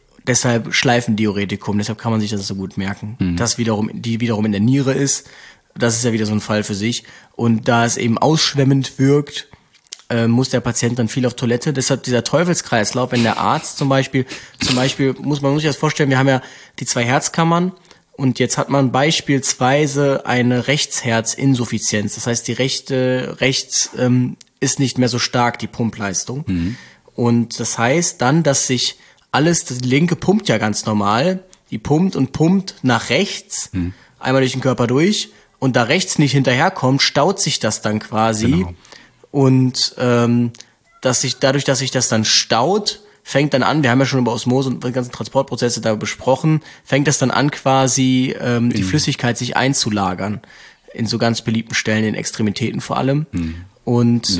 deshalb Schleifendiuretikum, deshalb kann man sich das so gut merken. Das die wiederum in der Niere ist, Das ist ja wieder so ein Fall für sich. Und da es eben ausschwemmend wirkt, muss der Patient dann viel auf Toilette. Deshalb dieser Teufelskreislauf, wenn der Arzt zum Beispiel muss sich das vorstellen, wir haben ja die 2 Herzkammern und jetzt hat man beispielsweise eine Rechtsherzinsuffizienz. Das heißt, die rechts ist nicht mehr so stark, die Pumpleistung. Und das heißt dann, dass sich die linke pumpt ja ganz normal, die pumpt nach rechts, einmal durch den Körper durch und da rechts nicht hinterherkommt, staut sich das dann quasi. Genau. Und dadurch, dass sich das dann staut, fängt dann an, wir haben ja schon über Osmose und die ganzen Transportprozesse da besprochen, fängt das dann an quasi die Flüssigkeit sich einzulagern. In so ganz beliebten Stellen, in Extremitäten vor allem. Und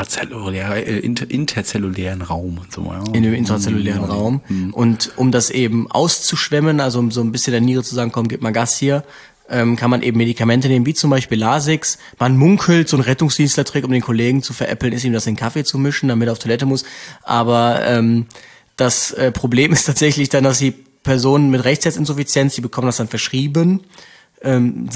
interzellulären Raum und so. Ja. In dem intrazellulären Raum. Und um das eben auszuschwemmen, also um so ein bisschen der Niere zu sagen, komm, gib mal Gas hier, kann man eben Medikamente nehmen, wie zum Beispiel Lasix. Man munkelt, so ein Rettungsdienstler trägt, um den Kollegen zu veräppeln, ist ihm das in den Kaffee zu mischen, damit er auf Toilette muss. Aber das Problem ist tatsächlich dann, dass die Personen mit Rechtsherzinsuffizienz, die bekommen das dann verschrieben, rufen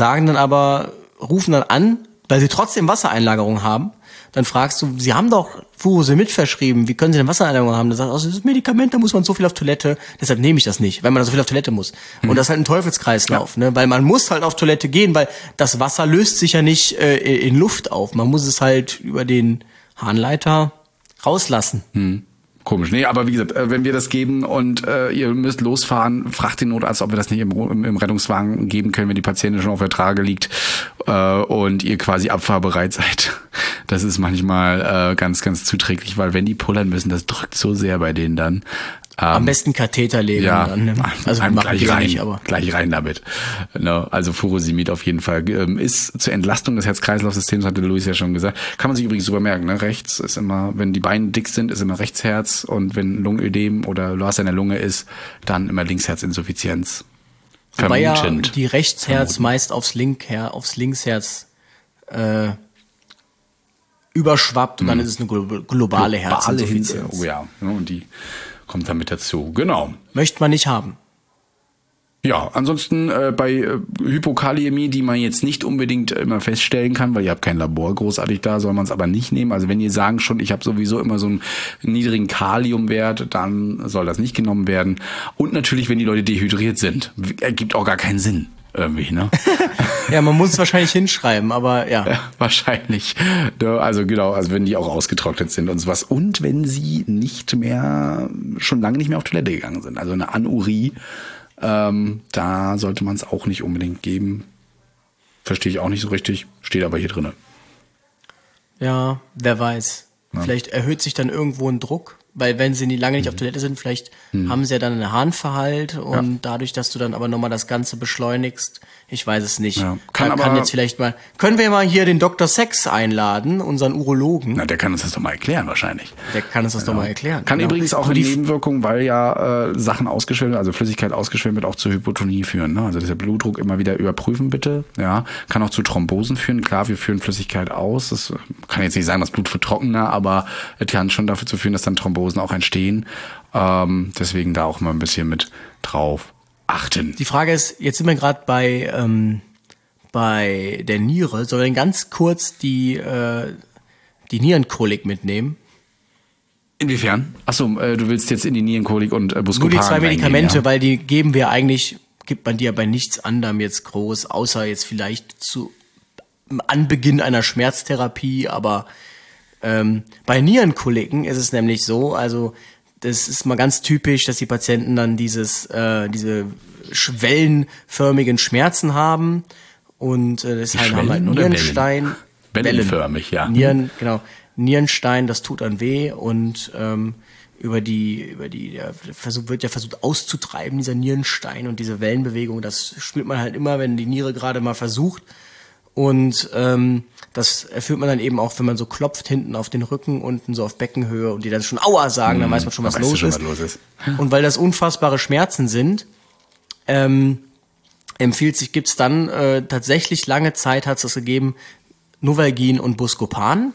dann an, weil sie trotzdem Wassereinlagerung haben. Dann fragst du, Sie haben doch Furosemid verschrieben, wie können Sie denn Wassereinlagerung haben? Dann sagst du, das ist ein Medikament, da muss man so viel auf Toilette, deshalb nehme ich das nicht, weil man da so viel auf Toilette muss. Und das ist halt ein Teufelskreislauf, ne? Weil man muss halt auf Toilette gehen, weil das Wasser löst sich ja nicht in Luft auf. Man muss es halt über den Harnleiter rauslassen. Komisch. Nee, aber wie gesagt, wenn wir das geben und ihr müsst losfahren, fragt den Notarzt, ob wir das nicht im Rettungswagen geben können, wenn die Patientin schon auf der Trage liegt und ihr quasi abfahrbereit seid. Das ist manchmal ganz, ganz zuträglich, weil wenn die pullern müssen, das drückt so sehr bei denen dann. Am besten Katheter legen dann. Ne? Also wir machen gleich rein, nicht, aber gleich rein damit. No, also Furosemid auf jeden Fall ist zur Entlastung des Herz-Kreislauf-Systems, hatte Luis ja schon gesagt. Kann man sich übrigens super merken. Ne? Rechts ist immer, wenn die Beine dick sind, ist immer Rechtsherz und wenn Lungenödem oder Loas in der Lunge ist, dann immer Linksherzinsuffizienz. Wobei ja die Rechtsherz meist aufs Linksherz überschwappt und dann ist es eine globale Herzinsuffizienz. Oh ja, und die kommt damit dazu. Genau. Möchte man nicht haben. Ja, ansonsten bei Hypokaliämie, die man jetzt nicht unbedingt immer feststellen kann, weil ihr habt kein Labor großartig da, soll man es aber nicht nehmen. Also wenn ihr sagen schon, ich habe sowieso immer so einen niedrigen Kaliumwert, dann soll das nicht genommen werden. Und natürlich, wenn die Leute dehydriert sind, ergibt auch gar keinen Sinn. Irgendwie, ne? Ja, man muss es wahrscheinlich hinschreiben, aber ja. Wahrscheinlich. Also genau, also wenn die auch ausgetrocknet sind und sowas. Und wenn sie schon lange nicht mehr auf Toilette gegangen sind. Also eine Anurie, da sollte man es auch nicht unbedingt geben. Verstehe ich auch nicht so richtig, steht aber hier drin. Ja, wer weiß. Ja. Vielleicht erhöht sich dann irgendwo ein Druck. Weil wenn sie lange nicht auf Toilette sind, vielleicht haben sie ja dann einen Harnverhalt und dadurch, dass du dann aber nochmal das Ganze beschleunigst, ich weiß es nicht. Ja. Können wir mal hier den Dr. Sex einladen, unseren Urologen? Na, der kann uns das doch mal erklären wahrscheinlich. Der kann uns das doch mal erklären. Kann übrigens auch eine Nebenwirkung, weil ja Sachen ausgeschwemmt, also Flüssigkeit ausgeschwemmt wird, auch zur Hypotonie führen. Ne? Also der Blutdruck immer wieder überprüfen bitte. Ja, kann auch zu Thrombosen führen. Klar, wir führen Flüssigkeit aus. Das kann jetzt nicht sagen, das Blut wird trockener, aber es kann schon dafür führen, dass dann Thrombosen auch entstehen. Deswegen da auch mal ein bisschen mit drauf achten. Die Frage ist, jetzt sind wir gerade bei der Niere. Sollen wir denn ganz kurz die Nierenkolik mitnehmen? Inwiefern? Achso, du willst jetzt in die Nierenkolik und Buscopan. Nur die 2 Medikamente, weil die gibt man die ja bei nichts anderem jetzt groß, außer jetzt vielleicht zu Anbeginn einer Schmerztherapie, aber bei Nierenkoliken ist es nämlich so, also das ist mal ganz typisch, dass die Patienten dann diese schwellenförmigen Schmerzen haben und deshalb haben halt Nierenstein. Wellenförmig, ja. Nierenstein, das tut dann weh und wird ja versucht auszutreiben, dieser Nierenstein und diese Wellenbewegung, das spürt man halt immer, wenn die Niere gerade mal versucht. Und das erfüllt man dann eben auch, wenn man so klopft hinten auf den Rücken, unten so auf Beckenhöhe und die dann schon Aua sagen, dann weiß man schon, was los ist. Und weil das unfassbare Schmerzen sind, gibt's dann tatsächlich lange Zeit hat es das gegeben, Novalgin und Buscopan,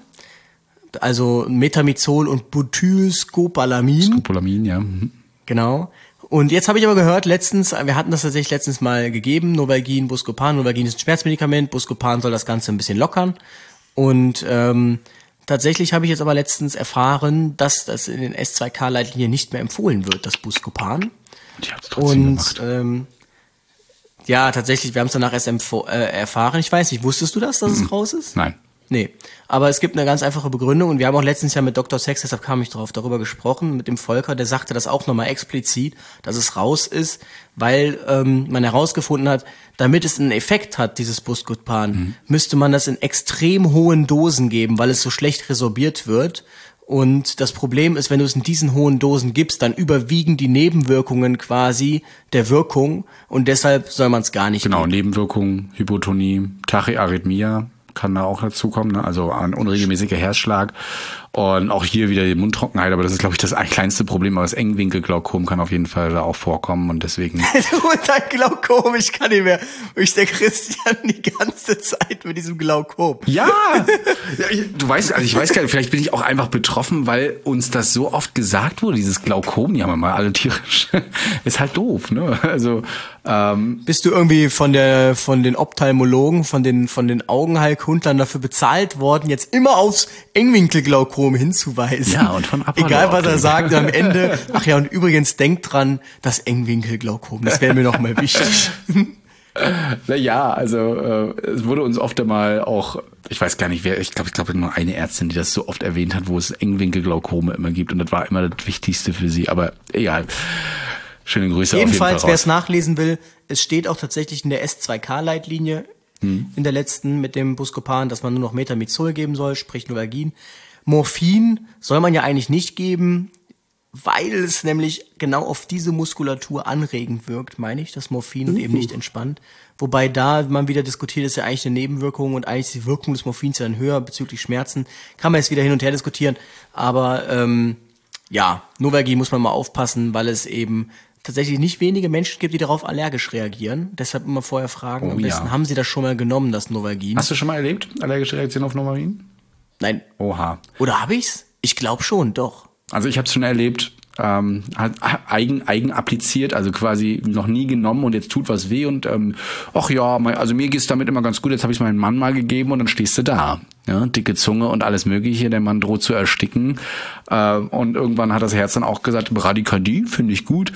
also Metamizol und Butylscopalamin. Scopolamin, ja. Genau. Und jetzt habe ich aber gehört, wir hatten das tatsächlich letztens mal gegeben, Novalgin, Buscopan. Novalgin ist ein Schmerzmedikament, Buscopan soll das Ganze ein bisschen lockern. Und tatsächlich habe ich jetzt aber letztens erfahren, dass das in den S2K-Leitlinien nicht mehr empfohlen wird, das Buscopan. Ich hab's trotzdem gemacht. Ja, tatsächlich, wir haben es danach erst erfahren. Ich weiß nicht, wusstest du das, dass es raus ist? Nein. Nee, aber es gibt eine ganz einfache Begründung und wir haben auch letztens ja mit Dr. Sex, deshalb kam ich darüber gesprochen, mit dem Volker, der sagte das auch nochmal explizit, dass es raus ist, weil man herausgefunden hat, damit es einen Effekt hat, dieses Buscopan, müsste man das in extrem hohen Dosen geben, weil es so schlecht resorbiert wird. Und das Problem ist, wenn du es in diesen hohen Dosen gibst, dann überwiegen die Nebenwirkungen quasi der Wirkung und deshalb soll man es gar nicht Genau, geben. Nebenwirkungen, Hypotonie, Tachyarrhythmia kann da auch dazu kommen, ne? Also ein unregelmäßiger Herzschlag und auch hier wieder die Mundtrockenheit, aber das ist, glaube ich, das kleinste Problem, aber das Engwinkelglaukom kann auf jeden Fall da auch vorkommen und deswegen... Und dein Glaukom, ich kann nicht mehr. Ich der Christian die ganze Zeit mit diesem Glaukom. Ja, du weißt, also ich weiß gar nicht, vielleicht bin ich auch einfach betroffen, weil uns das so oft gesagt wurde, dieses Glaukom, die haben wir mal alle tierisch, ist halt doof, ne? Also Bist du irgendwie von den Ophthalmologen, von den Augenheilkundlern dafür bezahlt worden, jetzt immer aufs Engwinkelglaukom hinzuweisen? Ja, und von Apollo. Egal, was er sagt, am Ende, ach ja, und übrigens denkt dran, das Engwinkelglaukom, das wäre mir noch mal wichtig. Naja, also es wurde uns oft einmal auch, ich weiß gar nicht wer, ich glaube nur eine Ärztin, die das so oft erwähnt hat, wo es Engwinkelglaukome immer gibt und das war immer das Wichtigste für sie, aber egal. Schöne Grüße Jedenfalls, auf jeden Fall wer raus. es nachlesen will, es steht auch tatsächlich in der S2K-Leitlinie in der letzten mit dem Buscopan, dass man nur noch Metamizol geben soll, sprich Novalgin. Morphin soll man ja eigentlich nicht geben, weil es nämlich genau auf diese Muskulatur anregend wirkt, meine ich, das Morphin und eben nicht entspannt. Wobei da man wieder diskutiert, ist ja eigentlich eine Nebenwirkung und eigentlich ist die Wirkung des Morphins ja dann höher bezüglich Schmerzen. Kann man jetzt wieder hin und her diskutieren, aber ja, Novalgin muss man mal aufpassen, weil es eben tatsächlich nicht wenige Menschen gibt, die darauf allergisch reagieren. Deshalb immer vorher fragen, am besten, haben Sie das schon mal genommen, das Novalgin? Hast du schon mal erlebt, allergische Reaktion auf Novalgin? Nein. Oha. Oder habe ich's? Ich glaube schon, doch. Also ich habe es schon erlebt, hat eigen appliziert, also quasi noch nie genommen und jetzt tut was weh und ach ja, also mir geht's damit immer ganz gut, jetzt habe ich meinem Mann mal gegeben und dann stehst du da. Ja, dicke Zunge und alles mögliche, der Mann droht zu ersticken und irgendwann hat das Herz dann auch gesagt, Bradykardie, finde ich gut.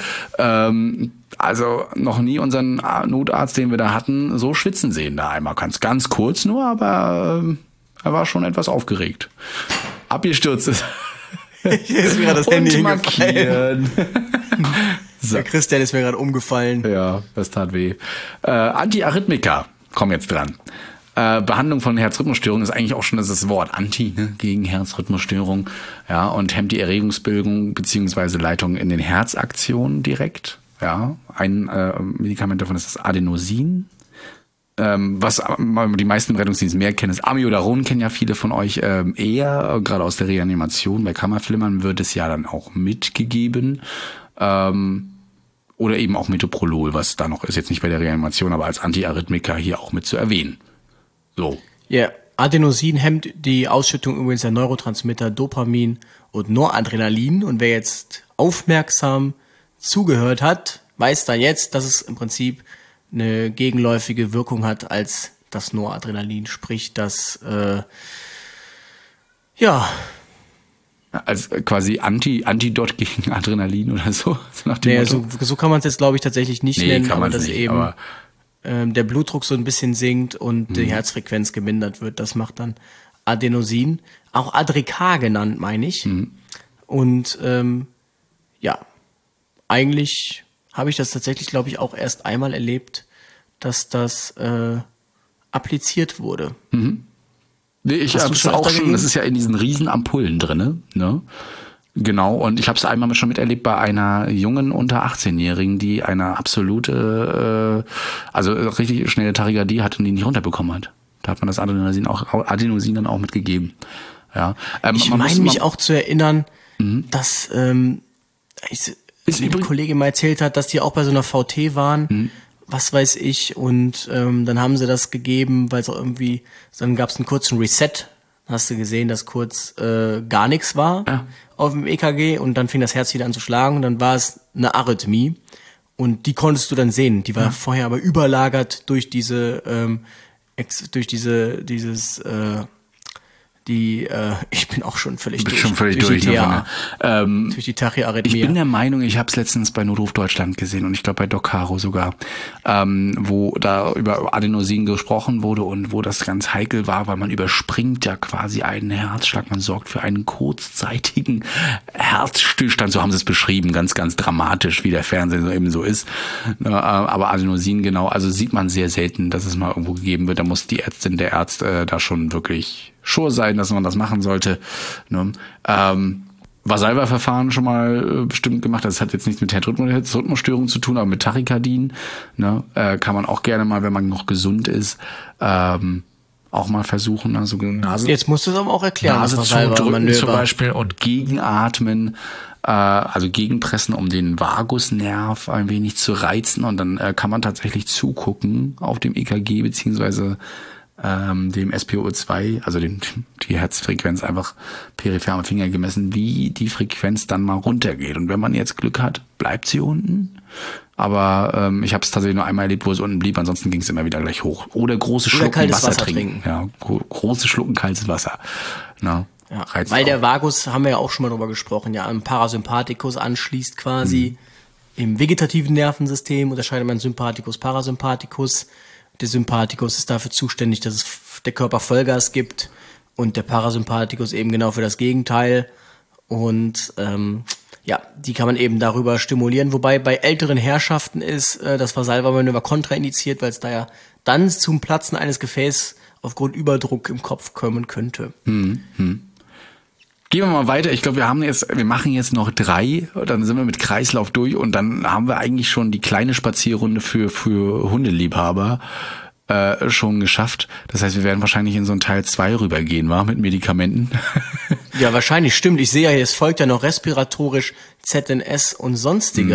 Also noch nie unseren Notarzt, den wir da hatten, so schwitzen sehen da einmal, ganz kurz nur, aber er war schon etwas aufgeregt. Abgestürzt ist. Hier ist mir gerade das Handy Und hingefallen. markieren. So. Der Christian ist mir gerade umgefallen. Ja, das tat weh. Antiarrhythmika, komm jetzt dran. Behandlung von Herzrhythmusstörungen ist eigentlich auch schon das Wort Anti, ne, gegen Herzrhythmusstörung, ja, und hemmt die Erregungsbildung beziehungsweise Leitung in den Herzaktionen direkt. Ja, ein Medikament davon ist das Adenosin. Was die meisten im Rettungsdienst mehr kennen, ist Amiodaron, kennen ja viele von euch eher, gerade aus der Reanimation. Bei Kammerflimmern wird es ja dann auch mitgegeben. Oder eben auch Metoprolol, was da noch ist, jetzt nicht bei der Reanimation, aber als Antiarrhythmika hier auch mit zu erwähnen. So. Ja, Adenosin hemmt die Ausschüttung übrigens der Neurotransmitter Dopamin und Noradrenalin. Und wer jetzt aufmerksam zugehört hat, weiß dann jetzt, dass es im Prinzip eine gegenläufige Wirkung hat als das Noradrenalin. Sprich, dass, ja. Als quasi Antidot gegen Adrenalin oder so. So nach dem Naja, Motto. so kann man es jetzt, glaube ich, tatsächlich nicht nennen, kann aber man dass nicht, eben aber der Blutdruck so ein bisschen sinkt und die Herzfrequenz gemindert wird. Das macht dann Adenosin, auch Adrika genannt, meine ich. Und ja, eigentlich habe ich das tatsächlich, glaube ich, auch erst einmal erlebt, dass das appliziert wurde. Nee, ich Hast du habe es schon auch öfter schon, gegeben? das ist ja in diesen riesen Ampullen drinne, ne? Genau, und ich habe es einmal schon miterlebt bei einer jungen unter 18-Jährigen, die eine absolute, also richtig schnelle Tachykardie hatte und die nicht runterbekommen hat. Da hat man das Adenosin dann auch mitgegeben. Ja. Ich meine mich auch zu erinnern, dass eine Kollegin mal erzählt hat, dass die auch bei so einer VT waren, was weiß ich, und dann haben sie das gegeben, weil es auch irgendwie, dann gab es einen kurzen Reset, hast du gesehen, dass kurz gar nichts war auf dem EKG und dann fing das Herz wieder an zu schlagen und dann war es eine Arrhythmie und die konntest du dann sehen. Die war vorher aber überlagert durch ich bin auch schon völlig durch. Schon völlig durch. Durch die Tachyarrhythmie. Ich bin der Meinung, ich habe es letztens bei Notruf Deutschland gesehen und ich glaube bei Doc Caro sogar, wo da über Adenosin gesprochen wurde und wo das ganz heikel war, weil man überspringt ja quasi einen Herzschlag, man sorgt für einen kurzzeitigen Herzstillstand, so haben sie es beschrieben, ganz, ganz dramatisch, wie der Fernseher so eben so ist. Aber Adenosin genau, also sieht man sehr selten, dass es mal irgendwo gegeben wird, da muss die Ärztin, der Arzt da schon wirklich sure sein, dass man das machen sollte. Ne? Valsalva-Verfahren schon mal bestimmt gemacht. Das hat jetzt nichts mit Herzrhythmusstörungen zu tun, aber mit Tachykardien. Ne? Kann man auch gerne mal, wenn man noch gesund ist, auch mal versuchen. Also Nase. Jetzt musst du es aber auch erklären. Nase zudrücken zum Beispiel und gegenatmen. Also gegenpressen, um den Vagusnerv ein wenig zu reizen. Und dann kann man tatsächlich zugucken auf dem EKG beziehungsweise dem SpO2, also die Herzfrequenz einfach peripher am Finger gemessen, wie die Frequenz dann mal runtergeht. Und wenn man jetzt Glück hat, bleibt sie unten. Aber ich habe es tatsächlich nur einmal erlebt, wo es unten blieb, ansonsten ging es immer wieder gleich hoch. Oder große Schlucken Wasser trinken. Ja, große Schlucken kaltes Wasser. Na, ja, weil der Vagus, haben wir ja auch schon mal drüber gesprochen, ja am Parasympathikus anschließt quasi. Im vegetativen Nervensystem unterscheidet man Sympathikus, Parasympathikus. Der Sympathikus ist dafür zuständig, dass der Körper Vollgas gibt und der Parasympathikus eben genau für das Gegenteil. Und die kann man eben darüber stimulieren. Wobei bei älteren Herrschaften ist das Valsalva-Manöver kontraindiziert, weil es da ja dann zum Platzen eines Gefäßes aufgrund Überdruck im Kopf kommen könnte. Gehen wir mal weiter. Ich glaube, wir machen jetzt noch 3, dann sind wir mit Kreislauf durch und dann haben wir eigentlich schon die kleine Spazierrunde für Hundeliebhaber schon geschafft. Das heißt, wir werden wahrscheinlich in so einen Teil 2 rübergehen, mit Medikamenten. Ja, wahrscheinlich, stimmt. Ich sehe ja hier, es folgt ja noch respiratorisch ZNS und sonstige.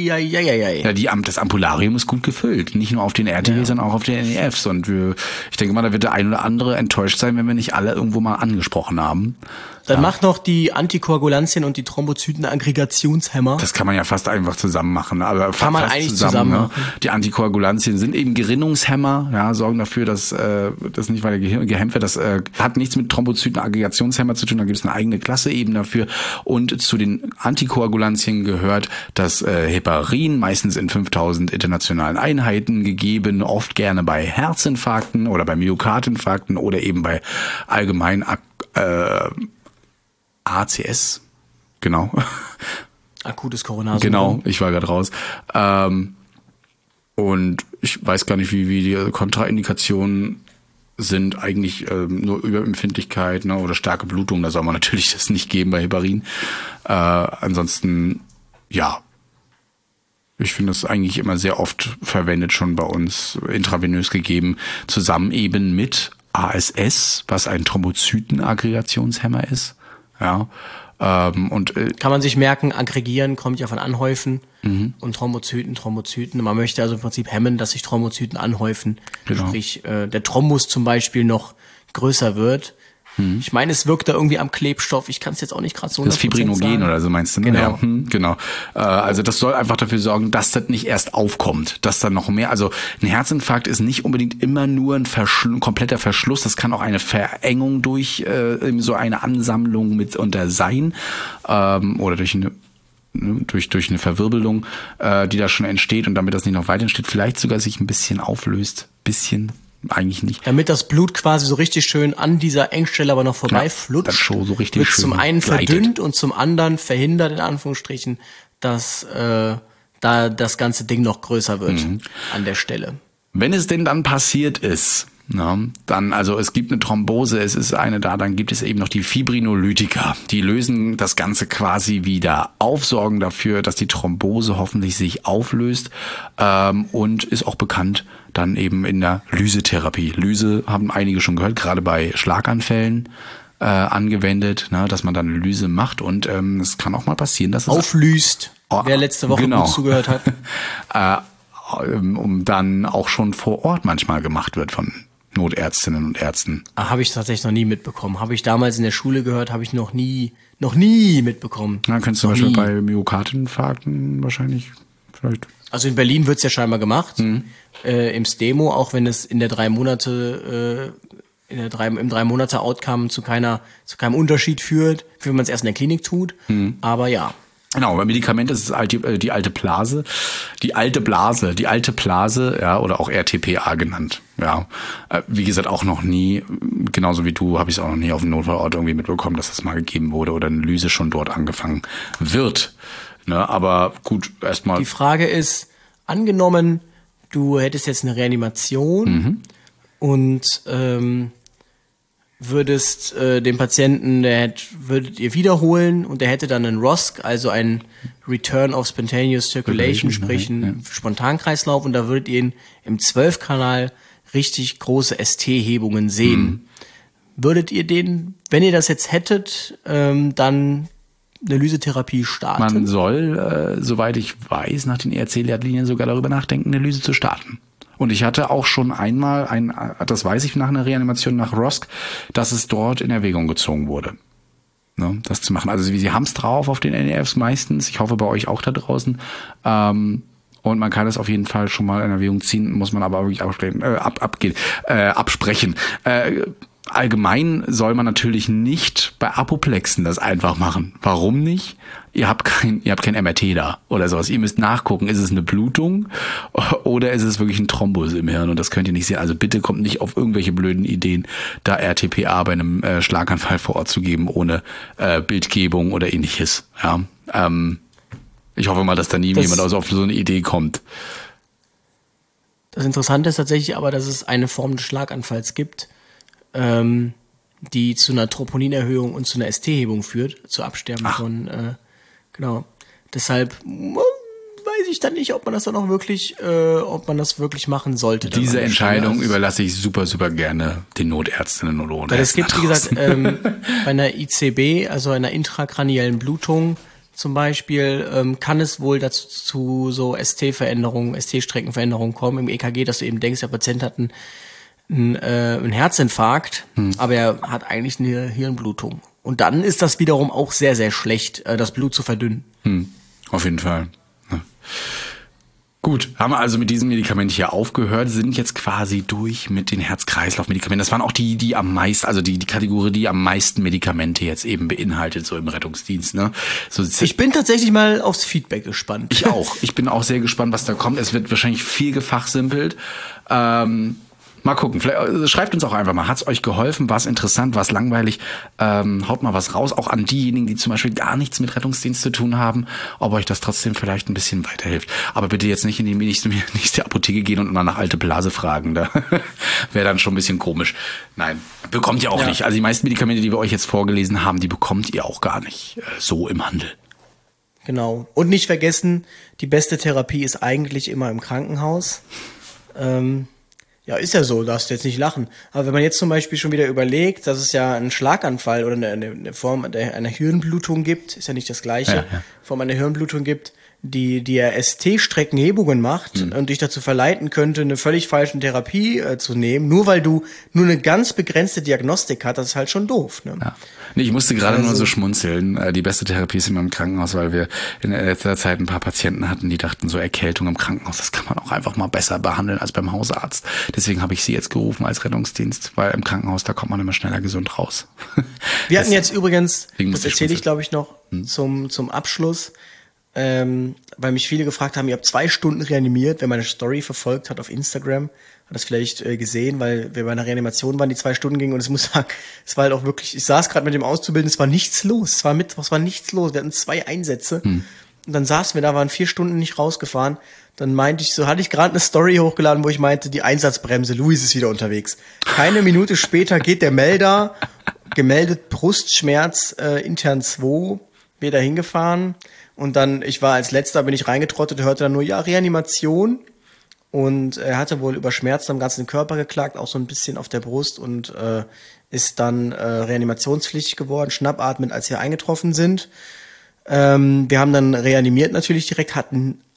Ja, das Ampularium ist gut gefüllt. Nicht nur auf den RTW, sondern auch auf den NEFs. Und ich denke mal, da wird der ein oder andere enttäuscht sein, wenn wir nicht alle irgendwo mal angesprochen haben. Dann macht noch die Antikoagulantien und die Thrombozytenaggregationshemmer. Das kann man ja fast einfach zusammen machen. Aber kann man eigentlich zusammen machen. Ne? Die Antikoagulantien sind eben Gerinnungshemmer, sorgen dafür, dass das nicht weiter gehemmt wird. Das hat nichts mit Thrombozytenaggregationshemmer zu tun, da gibt es eine eigene Klasse eben dafür. Und zu den Antikoagulantien gehört das Heparin, meistens in 5000 internationalen Einheiten gegeben, oft gerne bei Herzinfarkten oder bei Myokardinfarkten oder eben bei allgemein ACS, genau. Akutes Koronarsyndrom. Genau, ich war gerade raus. Und ich weiß gar nicht, wie die Kontraindikationen sind. Eigentlich nur Überempfindlichkeit, ne, oder starke Blutung. Da soll man natürlich das nicht geben bei Heparin. Ansonsten, ja. Ich finde das eigentlich immer sehr oft verwendet, schon bei uns intravenös gegeben, zusammen eben mit ASS, was ein Thrombozytenaggregationshemmer ist. Ja. Und kann man sich merken, aggregieren kommt ja von anhäufen und Thrombozyten. Man möchte also im Prinzip hemmen, dass sich Thrombozyten anhäufen. Genau. Sprich, der Thrombus zum Beispiel noch größer wird. Ich meine, es wirkt da irgendwie am Klebstoff. Ich kann es jetzt auch nicht gerade so das Fibrinogen sagen. Oder so meinst du? Ne? Genau. Ja, genau. Also das soll einfach dafür sorgen, dass das nicht erst aufkommt, dass dann noch mehr. Also ein Herzinfarkt ist nicht unbedingt immer nur ein kompletter Verschluss. Das kann auch eine Verengung durch so eine Ansammlung mitunter sein oder durch eine Verwirbelung, die da schon entsteht und damit das nicht noch weiter entsteht, vielleicht sogar sich ein bisschen auflöst, eigentlich nicht. Damit das Blut quasi so richtig schön an dieser Engstelle aber noch vorbeiflutscht, so richtig wird schön zum einen gleitet. verdünnt und zum anderen verhindert, in Anführungsstrichen, dass da das ganze Ding noch größer wird an der Stelle. Wenn es denn dann passiert ist, dann, also es gibt eine Thrombose, es ist eine da, dann gibt es eben noch die Fibrinolytika. Die lösen das Ganze quasi wieder auf, sorgen dafür, dass die Thrombose hoffentlich sich auflöst und ist auch bekannt dann eben in der Lysetherapie. Lyse haben einige schon gehört, gerade bei Schlaganfällen angewendet, dass man dann eine Lyse macht und es kann auch mal passieren, dass es auflöst. Wer letzte Woche gut zugehört hat. Dann auch schon vor Ort manchmal gemacht wird von Notärztinnen und Ärzten. Habe ich tatsächlich noch nie mitbekommen. Habe ich damals in der Schule gehört, habe ich noch nie mitbekommen. Na, könntest du zum Beispiel bei Myokardinfarkten wahrscheinlich vielleicht. Also in Berlin wird's ja scheinbar gemacht, im STEMO, auch wenn es in der 3 Monate, im 3 Monate Outcome zu keinem Unterschied führt, wenn man es erst in der Klinik tut. Aber ja. Genau, bei Medikament ist es die alte Blase, ja, oder auch RTPA genannt, ja. Wie gesagt, auch noch nie, genauso wie du, habe ich es auch noch nie auf dem Notfallort irgendwie mitbekommen, dass das mal gegeben wurde oder eine Lyse schon dort angefangen wird. Ne, aber gut, erstmal. Die Frage ist, angenommen, du hättest jetzt eine Reanimation und würdest den Patienten, würdet ihr wiederholen und der hätte dann einen ROSC, also ein Return of Spontaneous Circulation, sprich einen Spontankreislauf, und da würdet ihr ihn im 12-Kanal richtig große ST-Hebungen sehen. Würdet ihr den, wenn ihr das jetzt hättet, dann eine Lysetherapie starten? Man soll, soweit ich weiß, nach den ERC-Leitlinien sogar darüber nachdenken, eine Lyse zu starten. Und ich hatte auch schon einmal, das weiß ich nach einer Reanimation nach ROSC, dass es dort in Erwägung gezogen wurde, ne, das zu machen. Also sie haben es drauf auf den NEFs meistens. Ich hoffe bei euch auch da draußen. Und man kann es auf jeden Fall schon mal in Erwägung ziehen, muss man aber wirklich absprechen. Allgemein soll man natürlich nicht bei Apoplexen das einfach machen. Warum nicht? Ihr habt kein MRT da oder sowas. Ihr müsst nachgucken, ist es eine Blutung oder ist es wirklich ein Thrombus im Hirn? Und das könnt ihr nicht sehen. Also bitte kommt nicht auf irgendwelche blöden Ideen, da RTPA bei einem Schlaganfall vor Ort zu geben, ohne Bildgebung oder ähnliches. Ja, ich hoffe mal, dass da nie jemand auf so eine Idee kommt. Das Interessante ist tatsächlich aber, dass es eine Form des Schlaganfalls gibt, die zu einer Troponinerhöhung und zu einer ST-Hebung führt, zu Absterben von, genau. Deshalb weiß ich dann nicht, ob man das dann auch wirklich, machen sollte. Diese Entscheidung überlasse ich super, super gerne den Notärztinnen und Notärzten. Weil es gibt, wie gesagt, bei einer ICB, also einer intrakraniellen Blutung zum Beispiel, kann es wohl dazu zu so ST-Veränderungen, ST-Streckenveränderungen kommen im EKG, dass du eben denkst, der Patient hat einen Herzinfarkt, aber er hat eigentlich eine Hirnblutung. Und dann ist das wiederum auch sehr, sehr schlecht, das Blut zu verdünnen. Auf jeden Fall. Ja. Gut, haben wir also mit diesem Medikament hier aufgehört, sind jetzt quasi durch mit den Herz-Kreislauf-Medikamenten. Das waren auch die am meisten, also die Kategorie, die am meisten Medikamente jetzt eben beinhaltet, so im Rettungsdienst. Ne? So, ich bin tatsächlich mal aufs Feedback gespannt. Ich auch. Ich bin auch sehr gespannt, was da kommt. Es wird wahrscheinlich viel gefachsimpelt. Mal gucken, vielleicht, schreibt uns auch einfach mal, hat's euch geholfen, war's interessant, war's langweilig, haut mal was raus, auch an diejenigen, die zum Beispiel gar nichts mit Rettungsdienst zu tun haben, ob euch das trotzdem vielleicht ein bisschen weiterhilft. Aber bitte jetzt nicht in die nächste Apotheke gehen und mal nach alte Blase fragen, da wäre dann schon ein bisschen komisch. Nein, bekommt ihr auch nicht. Also die meisten Medikamente, die wir euch jetzt vorgelesen haben, die bekommt ihr auch gar nicht so im Handel. Genau. Und nicht vergessen, die beste Therapie ist eigentlich immer im Krankenhaus. Ja, ist ja so, darfst du jetzt nicht lachen. Aber wenn man jetzt zum Beispiel schon wieder überlegt, dass es ja einen Schlaganfall oder eine Form einer Hirnblutung gibt, ist ja nicht das Gleiche, Form einer Hirnblutung gibt, die ST-Streckenhebungen macht und dich dazu verleiten könnte, eine völlig falsche Therapie zu nehmen, nur weil du nur eine ganz begrenzte Diagnostik hast, das ist halt schon doof. Ne? Ja. Nee, ich musste gerade nur so schmunzeln. Die beste Therapie ist immer im Krankenhaus, weil wir in letzter Zeit ein paar Patienten hatten, die dachten, so Erkältung im Krankenhaus, das kann man auch einfach mal besser behandeln als beim Hausarzt. Deswegen habe ich sie jetzt gerufen als Rettungsdienst, weil im Krankenhaus, da kommt man immer schneller gesund raus. Wir hatten jetzt übrigens, das erzähle ich glaube ich noch zum Abschluss, weil mich viele gefragt haben, ihr habt 2 Stunden reanimiert, wer meine Story verfolgt hat auf Instagram, hat das vielleicht gesehen, weil wir bei einer Reanimation waren, die 2 Stunden ging, und ich muss sagen, es war halt auch wirklich, ich saß gerade mit dem Auszubildenden, es war nichts los, es war nichts los, wir hatten 2 Einsätze und dann saßen wir da, waren 4 Stunden nicht rausgefahren, dann meinte ich so, hatte ich gerade eine Story hochgeladen, wo ich meinte, die Einsatzbremse, Luis ist wieder unterwegs. Keine Minute später geht der Melder, gemeldet Brustschmerz, intern 2, wir da hingefahren. Und dann, ich war als letzter, bin ich reingetrottet, hörte dann nur, ja, Reanimation. Und er hatte wohl über Schmerzen am ganzen Körper geklagt, auch so ein bisschen auf der Brust, und ist dann reanimationspflichtig geworden, schnappatmend, als wir eingetroffen sind. Wir haben dann reanimiert natürlich direkt, hatten am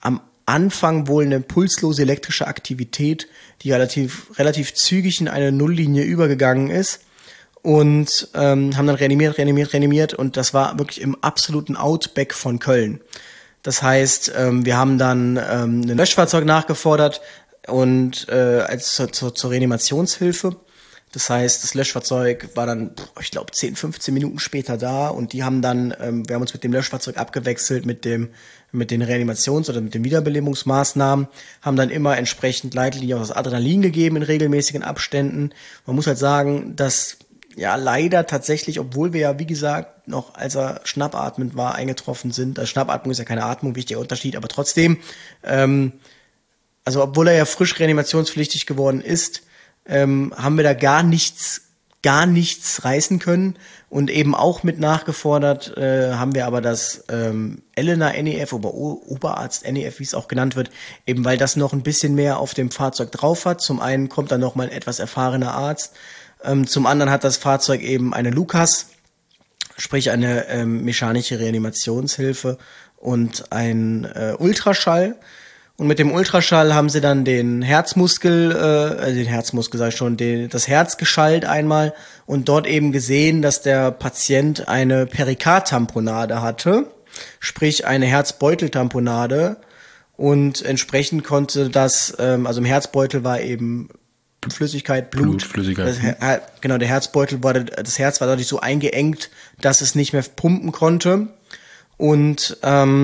Anfang wohl eine pulslose elektrische Aktivität, die relativ zügig in eine Nulllinie übergegangen ist und haben dann reanimiert und das war wirklich im absoluten Outback von Köln. Das heißt, wir haben dann ein Löschfahrzeug nachgefordert und als zur Reanimationshilfe. Das heißt, das Löschfahrzeug war dann, ich glaube, 10, 15 Minuten später da und die haben dann, wir haben uns mit dem Löschfahrzeug abgewechselt mit den Reanimations- oder mit den Wiederbelebungsmaßnahmen, haben dann immer entsprechend Leitlinien auf das Adrenalin gegeben in regelmäßigen Abständen. Man muss halt sagen, dass ja leider tatsächlich, obwohl wir ja, wie gesagt, noch als er schnappatmend war, eingetroffen sind. Also Schnappatmung ist ja keine Atmung, wichtiger Unterschied, aber trotzdem, also obwohl er ja frisch reanimationspflichtig geworden ist, haben wir da gar nichts reißen können und eben auch mit nachgefordert haben wir aber das Elena NEF oder Oberarzt NEF, wie es auch genannt wird, eben weil das noch ein bisschen mehr auf dem Fahrzeug drauf hat. Zum einen kommt dann noch mal ein etwas erfahrener Arzt, zum anderen hat das Fahrzeug eben eine Lukas, sprich eine mechanische Reanimationshilfe und ein Ultraschall. Und mit dem Ultraschall haben sie dann das Herz geschallt einmal und dort eben gesehen, dass der Patient eine Perikardtamponade hatte, sprich eine Herzbeuteltamponade und entsprechend konnte das, also im Herzbeutel war eben Flüssigkeit, Blut. Blutflüssigkeit. Genau, der Herzbeutel das Herz war dadurch so eingeengt, dass es nicht mehr pumpen konnte und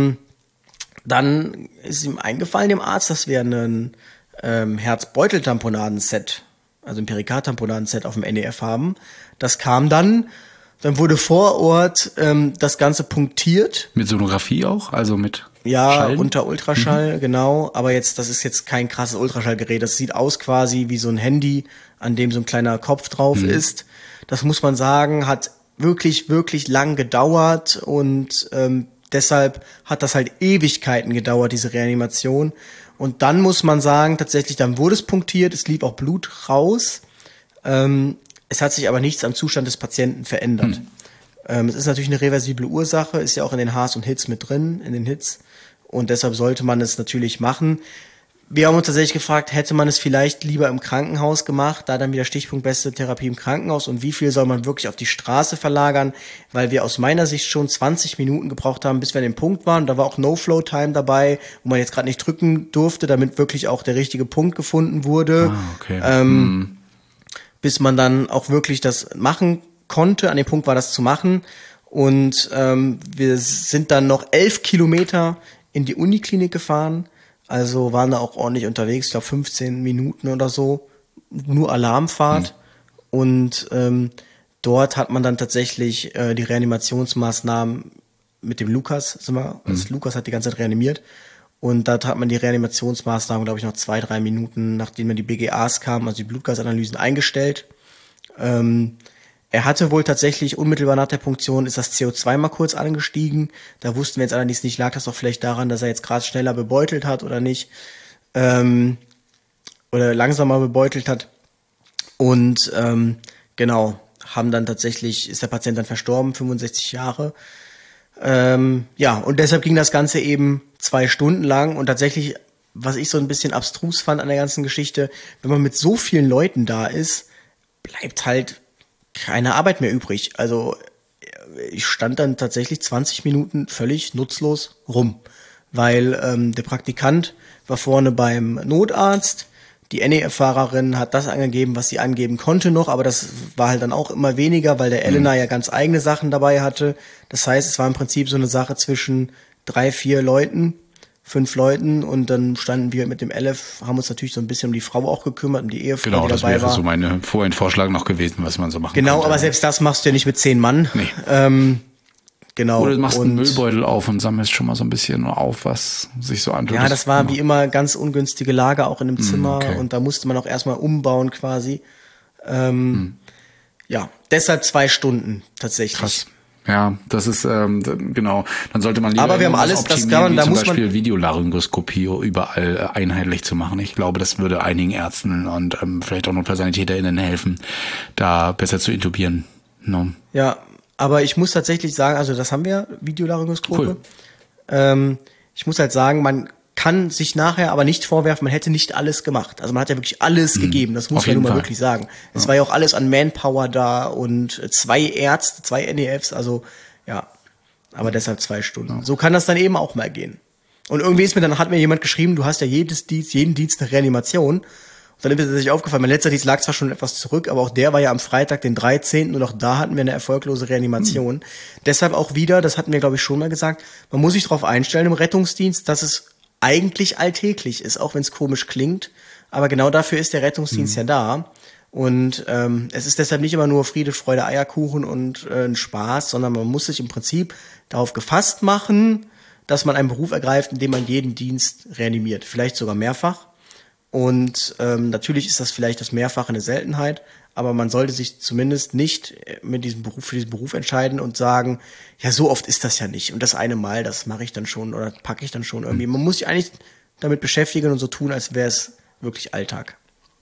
dann ist ihm eingefallen, dem Arzt, dass wir ein Herzbeuteltamponaden-Set, also ein Perikardtamponaden-Set auf dem NEF haben. Das kam dann wurde vor Ort das Ganze punktiert. Mit Sonographie auch? Also mit Schallen? Unter Ultraschall, genau. Aber das ist jetzt kein krasses Ultraschallgerät. Das sieht aus quasi wie so ein Handy, an dem so ein kleiner Kopf drauf ist. Das muss man sagen, hat wirklich, wirklich lang gedauert und deshalb hat das halt Ewigkeiten gedauert, diese Reanimation. Und dann muss man sagen, tatsächlich, dann wurde es punktiert, es lief auch Blut raus. Es hat sich aber nichts am Zustand des Patienten verändert. Es ist natürlich eine reversible Ursache, ist ja auch in den Haars und Hits mit drin, in den Hits. Und deshalb sollte man es natürlich machen. Wir haben uns tatsächlich gefragt, hätte man es vielleicht lieber im Krankenhaus gemacht, da dann wieder Stichpunkt beste Therapie im Krankenhaus und wie viel soll man wirklich auf die Straße verlagern, weil wir aus meiner Sicht schon 20 Minuten gebraucht haben, bis wir an dem Punkt waren. Da war auch No-Flow-Time dabei, wo man jetzt gerade nicht drücken durfte, damit wirklich auch der richtige Punkt gefunden wurde. Bis man dann auch wirklich das machen konnte. An dem Punkt war das zu machen. Und wir sind dann noch 11 Kilometer in die Uniklinik gefahren. Also waren da auch ordentlich unterwegs, ich glaube 15 Minuten oder so, nur Alarmfahrt. Und dort hat man dann tatsächlich die Reanimationsmaßnahmen mit dem Lukas, Lukas hat die ganze Zeit reanimiert. Und da hat man die Reanimationsmaßnahmen, glaube ich, noch 2-3 Minuten, nachdem dann die BGAs kamen, also die Blutgasanalysen, eingestellt. Er hatte wohl tatsächlich unmittelbar nach der Punktion ist das CO2 mal kurz angestiegen. Da wussten wir jetzt allerdings nicht, lag das doch vielleicht daran, dass er jetzt gerade schneller bebeutelt hat oder nicht. Oder langsamer bebeutelt hat. Und genau, haben dann tatsächlich, ist der Patient dann verstorben, 65 Jahre. Und deshalb ging das Ganze eben 2 Stunden lang. Und tatsächlich, was ich so ein bisschen abstrus fand an der ganzen Geschichte, wenn man mit so vielen Leuten da ist, bleibt halt keine Arbeit mehr übrig. Also ich stand dann tatsächlich 20 Minuten völlig nutzlos rum, weil der Praktikant war vorne beim Notarzt, die NEF-Fahrerin hat das angegeben, was sie angeben konnte noch, aber das war halt dann auch immer weniger, weil der Elena ja ganz eigene Sachen dabei hatte. Das heißt, es war im Prinzip so eine Sache zwischen 3-4 Leuten, 5 Leuten und dann standen wir mit dem LF, haben uns natürlich so ein bisschen um die Frau auch gekümmert, um die Ehefrau, genau, die dabei war. Genau, das wäre so mein vorhin Vorschlag noch gewesen, was man so machen Genau, könnte. aber selbst das machst du ja nicht mit 10 Mann. Nee. Genau. Oder du machst einen Müllbeutel auf und sammelst schon mal so ein bisschen auf, was sich so antut. Ja, das war wie immer ganz ungünstige Lage auch in dem Zimmer okay. Und da musste man auch erstmal umbauen quasi. Ja, deshalb 2 Stunden tatsächlich. Krass. Ja, das ist genau. Dann sollte man lieber aber wir haben alles, das kann man, da zum muss Beispiel man Videolaryngoskopie überall einheitlich zu machen. Ich glaube, das würde einigen Ärzten und vielleicht auch NotfallsanitäterInnen helfen, da besser zu intubieren. No. Ja, aber ich muss tatsächlich sagen, also das haben wir, Videolaryngoskope. Cool. Ich muss halt sagen, man kann sich nachher aber nicht vorwerfen, man hätte nicht alles gemacht. Also man hat ja wirklich alles gegeben, das muss man nun mal wirklich sagen. Es war ja auch alles an Manpower da und 2 Ärzte, 2 NEFs, also ja, aber deshalb 2 Stunden. So kann das dann eben auch mal gehen. Und irgendwie hat mir jemand geschrieben, du hast ja jeden Dienst eine Reanimation. Und dann ist mir tatsächlich aufgefallen, mein letzter Dienst lag zwar schon etwas zurück, aber auch der war ja am Freitag, den 13. Und auch da hatten wir eine erfolglose Reanimation. Deshalb auch wieder, das hatten wir glaube ich schon mal gesagt, man muss sich darauf einstellen im Rettungsdienst, dass es eigentlich alltäglich ist, auch wenn es komisch klingt. Aber genau dafür ist der Rettungsdienst ja da. Und es ist deshalb nicht immer nur Friede, Freude, Eierkuchen und ein Spaß, sondern man muss sich im Prinzip darauf gefasst machen, dass man einen Beruf ergreift, in dem man jeden Dienst reanimiert. Vielleicht sogar mehrfach. Und natürlich ist das vielleicht das Mehrfache eine Seltenheit, aber man sollte sich zumindest nicht für diesen Beruf entscheiden und sagen, ja, so oft ist das ja nicht. Und das eine Mal, das mache ich dann schon oder packe ich dann schon irgendwie. Man muss sich eigentlich damit beschäftigen und so tun, als wäre es wirklich Alltag.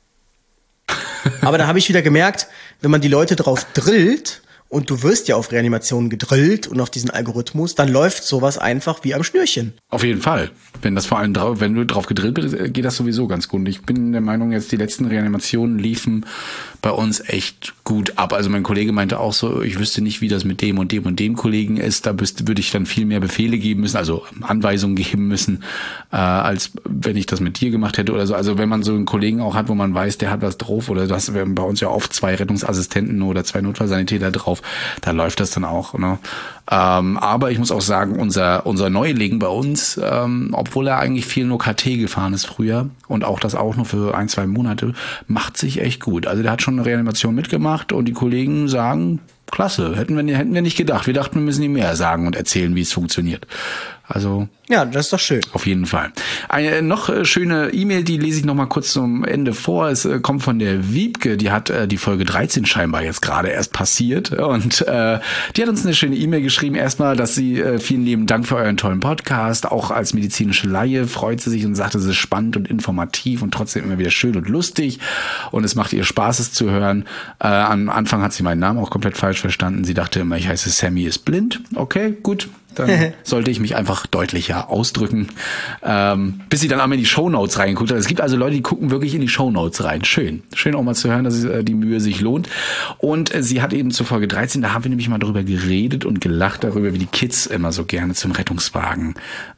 Aber da habe ich wieder gemerkt, wenn man die Leute drauf drillt, und du wirst ja auf Reanimationen gedrillt und auf diesen Algorithmus, dann läuft sowas einfach wie am Schnürchen. Auf jeden Fall. Wenn du drauf gedrillt bist, geht das sowieso ganz gut. Ich bin der Meinung, jetzt die letzten Reanimationen liefen bei uns echt gut ab. Also mein Kollege meinte auch so, ich wüsste nicht, wie das mit dem und dem und dem Kollegen ist. Da würde ich dann viel mehr Befehle geben müssen, also Anweisungen geben müssen, als wenn ich das mit dir gemacht hätte oder so. Also wenn man so einen Kollegen auch hat, wo man weiß, der hat was drauf, oder das wären bei uns ja oft 2 Rettungsassistenten oder 2 Notfallsanitäter drauf, da läuft das dann auch. Ne? Aber ich muss auch sagen, unser Neuling bei uns, obwohl er eigentlich viel nur KT gefahren ist früher und auch das auch nur für 1-2 Monate, macht sich echt gut. Also der hat schon eine Reanimation mitgemacht und die Kollegen sagen, klasse, hätten wir nicht gedacht. Wir dachten, wir müssen ihm mehr sagen und erzählen, wie es funktioniert. Also ja, das ist doch schön. Auf jeden Fall. Eine noch schöne E-Mail, die lese ich noch mal kurz zum Ende vor. Es kommt von der Wiebke, die hat die Folge 13 scheinbar jetzt gerade erst passiert und die hat uns eine schöne E-Mail geschrieben. Erstmal, dass sie vielen lieben Dank für euren tollen Podcast. Auch als medizinische Laie freut sie sich und sagt, es ist spannend und informativ und trotzdem immer wieder schön und lustig und es macht ihr Spaß, es zu hören. Am Anfang hat sie meinen Namen auch komplett falsch verstanden. Sie dachte immer, ich heiße Sammy ist blind. Okay, gut. Dann sollte ich mich einfach deutlicher ausdrücken, bis sie dann einmal in die Shownotes reingeguckt hat. Es gibt also Leute, die gucken wirklich in die Shownotes rein. Schön auch mal zu hören, dass die Mühe sich lohnt. Und sie hat eben zur Folge 13, da haben wir nämlich mal drüber geredet und gelacht darüber, wie die Kids immer so gerne zum Rettungswagen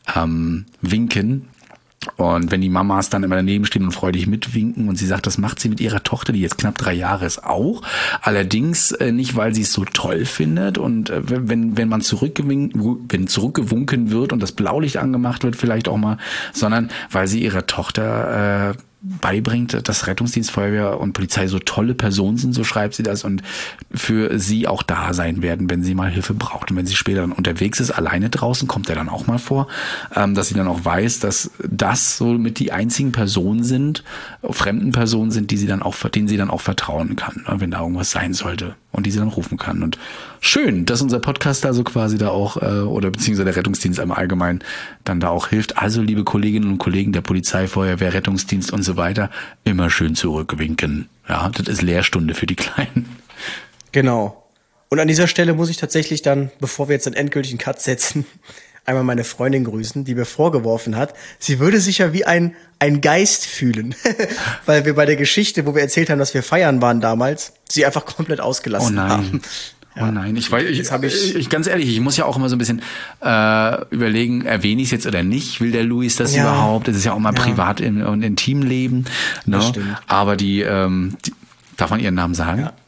winken. Und wenn die Mamas dann immer daneben stehen und freudig mitwinken und sie sagt, das macht sie mit ihrer Tochter, die jetzt knapp 3 Jahre ist, auch. Allerdings nicht, weil sie es so toll findet und wenn zurückgewunken wird und das Blaulicht angemacht wird vielleicht auch mal, sondern weil sie ihrer Tochter beibringt, dass Rettungsdienst, Feuerwehr und Polizei so tolle Personen sind, so schreibt sie das, und für sie auch da sein werden, wenn sie mal Hilfe braucht. Und wenn sie später dann unterwegs ist, alleine draußen, kommt er dann auch mal vor, dass sie dann auch weiß, dass das so mit die einzigen Personen sind, fremden Personen sind, denen sie dann auch vertrauen kann, wenn da irgendwas sein sollte und die sie dann rufen kann. Und schön, dass unser Podcast da so quasi da auch, oder beziehungsweise der Rettungsdienst im Allgemeinen dann da auch hilft. Also liebe Kolleginnen und Kollegen der Polizei, Feuerwehr, Rettungsdienst und so weiter, immer schön zurückwinken. Ja, das ist Lehrstunde für die Kleinen. Genau. Und an dieser Stelle muss ich tatsächlich dann, bevor wir jetzt einen endgültigen Cut setzen, einmal meine Freundin grüßen, die mir vorgeworfen hat, sie würde sich ja wie ein Geist fühlen. Weil wir bei der Geschichte, wo wir erzählt haben, dass wir feiern waren damals, sie einfach komplett ausgelassen haben. Ja. Oh nein, ich ganz ehrlich, ich muss ja auch immer so ein bisschen überlegen, erwähne ich es jetzt oder nicht? Will der Luis das überhaupt? Das ist ja auch mal privat und Intimleben. Ne? Das stimmt. Aber die darf man ihren Namen sagen? Ja.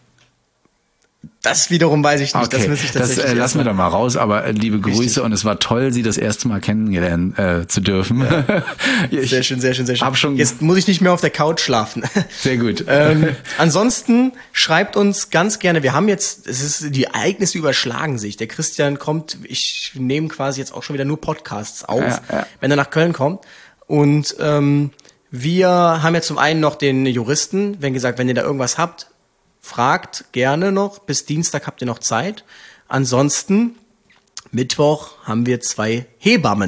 Das wiederum weiß ich nicht. Okay, das lassen wir doch mal raus, aber liebe Grüße. Richtig. Und es war toll, Sie das erste Mal kennengelernt zu dürfen. Ja. Sehr schön. Jetzt muss ich nicht mehr auf der Couch schlafen. Sehr gut. Ansonsten schreibt uns ganz gerne, die Ereignisse überschlagen sich. Der Christian kommt, ich nehme quasi jetzt auch schon wieder nur Podcasts auf, wenn er nach Köln kommt. Und wir haben ja zum einen noch den Juristen, wenn ihr da irgendwas habt, fragt gerne noch, bis Dienstag habt ihr noch Zeit. Ansonsten, Mittwoch haben wir 2 Hebammen.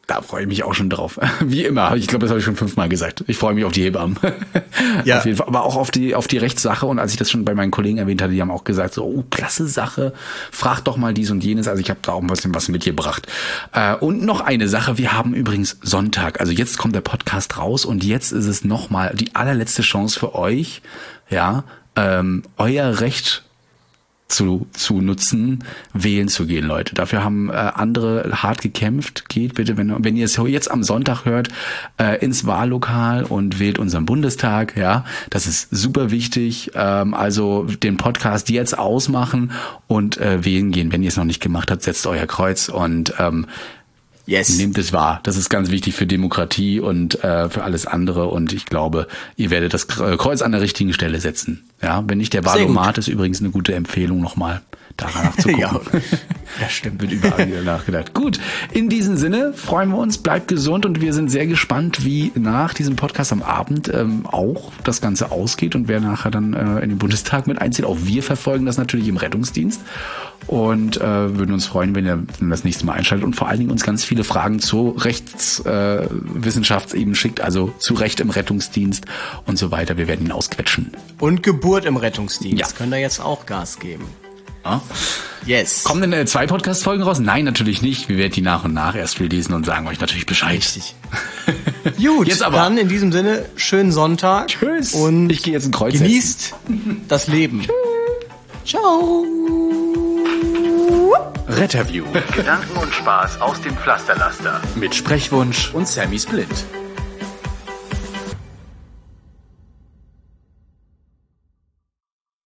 Da freue ich mich auch schon drauf. Wie immer. Ich glaube, das habe ich schon 5-mal gesagt. Ich freue mich auf die Hebammen. Ja. Auf jeden Fall. Aber auch auf die Rechtssache. Und als ich das schon bei meinen Kollegen erwähnt hatte, die haben auch gesagt, so, oh, klasse Sache. Frag doch mal dies und jenes. Also ich habe da auch ein bisschen was mitgebracht. Und noch eine Sache. Wir haben übrigens Sonntag. Also jetzt kommt der Podcast raus und jetzt ist es nochmal die allerletzte Chance für euch, ja, euer Recht zu nutzen, wählen zu gehen, Leute. Dafür haben andere hart gekämpft. Geht bitte, wenn ihr es jetzt am Sonntag hört, ins Wahllokal und wählt unseren Bundestag. Ja, das ist super wichtig. Also den Podcast jetzt ausmachen und wählen gehen. Wenn ihr es noch nicht gemacht habt, setzt euer Kreuz und Yes. nehmt es wahr. Das ist ganz wichtig für Demokratie und für alles andere. Und ich glaube, ihr werdet das Kreuz an der richtigen Stelle setzen. Ja, wenn nicht der Wahlomat, ist übrigens eine gute Empfehlung, nochmal danach zu gucken. Ja, stimmt. Wird überall wieder nachgedacht. Gut, in diesem Sinne freuen wir uns, bleibt gesund und wir sind sehr gespannt, wie nach diesem Podcast am Abend auch das Ganze ausgeht und wer nachher dann in den Bundestag mit einzieht. Auch wir verfolgen das natürlich im Rettungsdienst und würden uns freuen, wenn ihr das nächste Mal einschaltet und vor allen Dingen uns ganz viele Fragen zur Rechtswissenschaft eben schickt, also zu Recht im Rettungsdienst und so weiter. Wir werden ihn ausquetschen. Und Geburt im Rettungsdienst. Ja. Könnt ihr jetzt auch Gas geben. Ja? Yes. Kommen denn 2 Podcast-Folgen raus? Nein, natürlich nicht. Wir werden die nach und nach erst releasen und sagen euch natürlich Bescheid. Richtig. Gut, Jetzt aber. dann in diesem Sinne, schönen Sonntag. Tschüss. Und Ich gehe jetzt ein Kreuz genießt das Leben. Ciao. Retterview Gedanken und Spaß aus dem Pflasterlaster. mit Sprechwunsch und Sammy Split.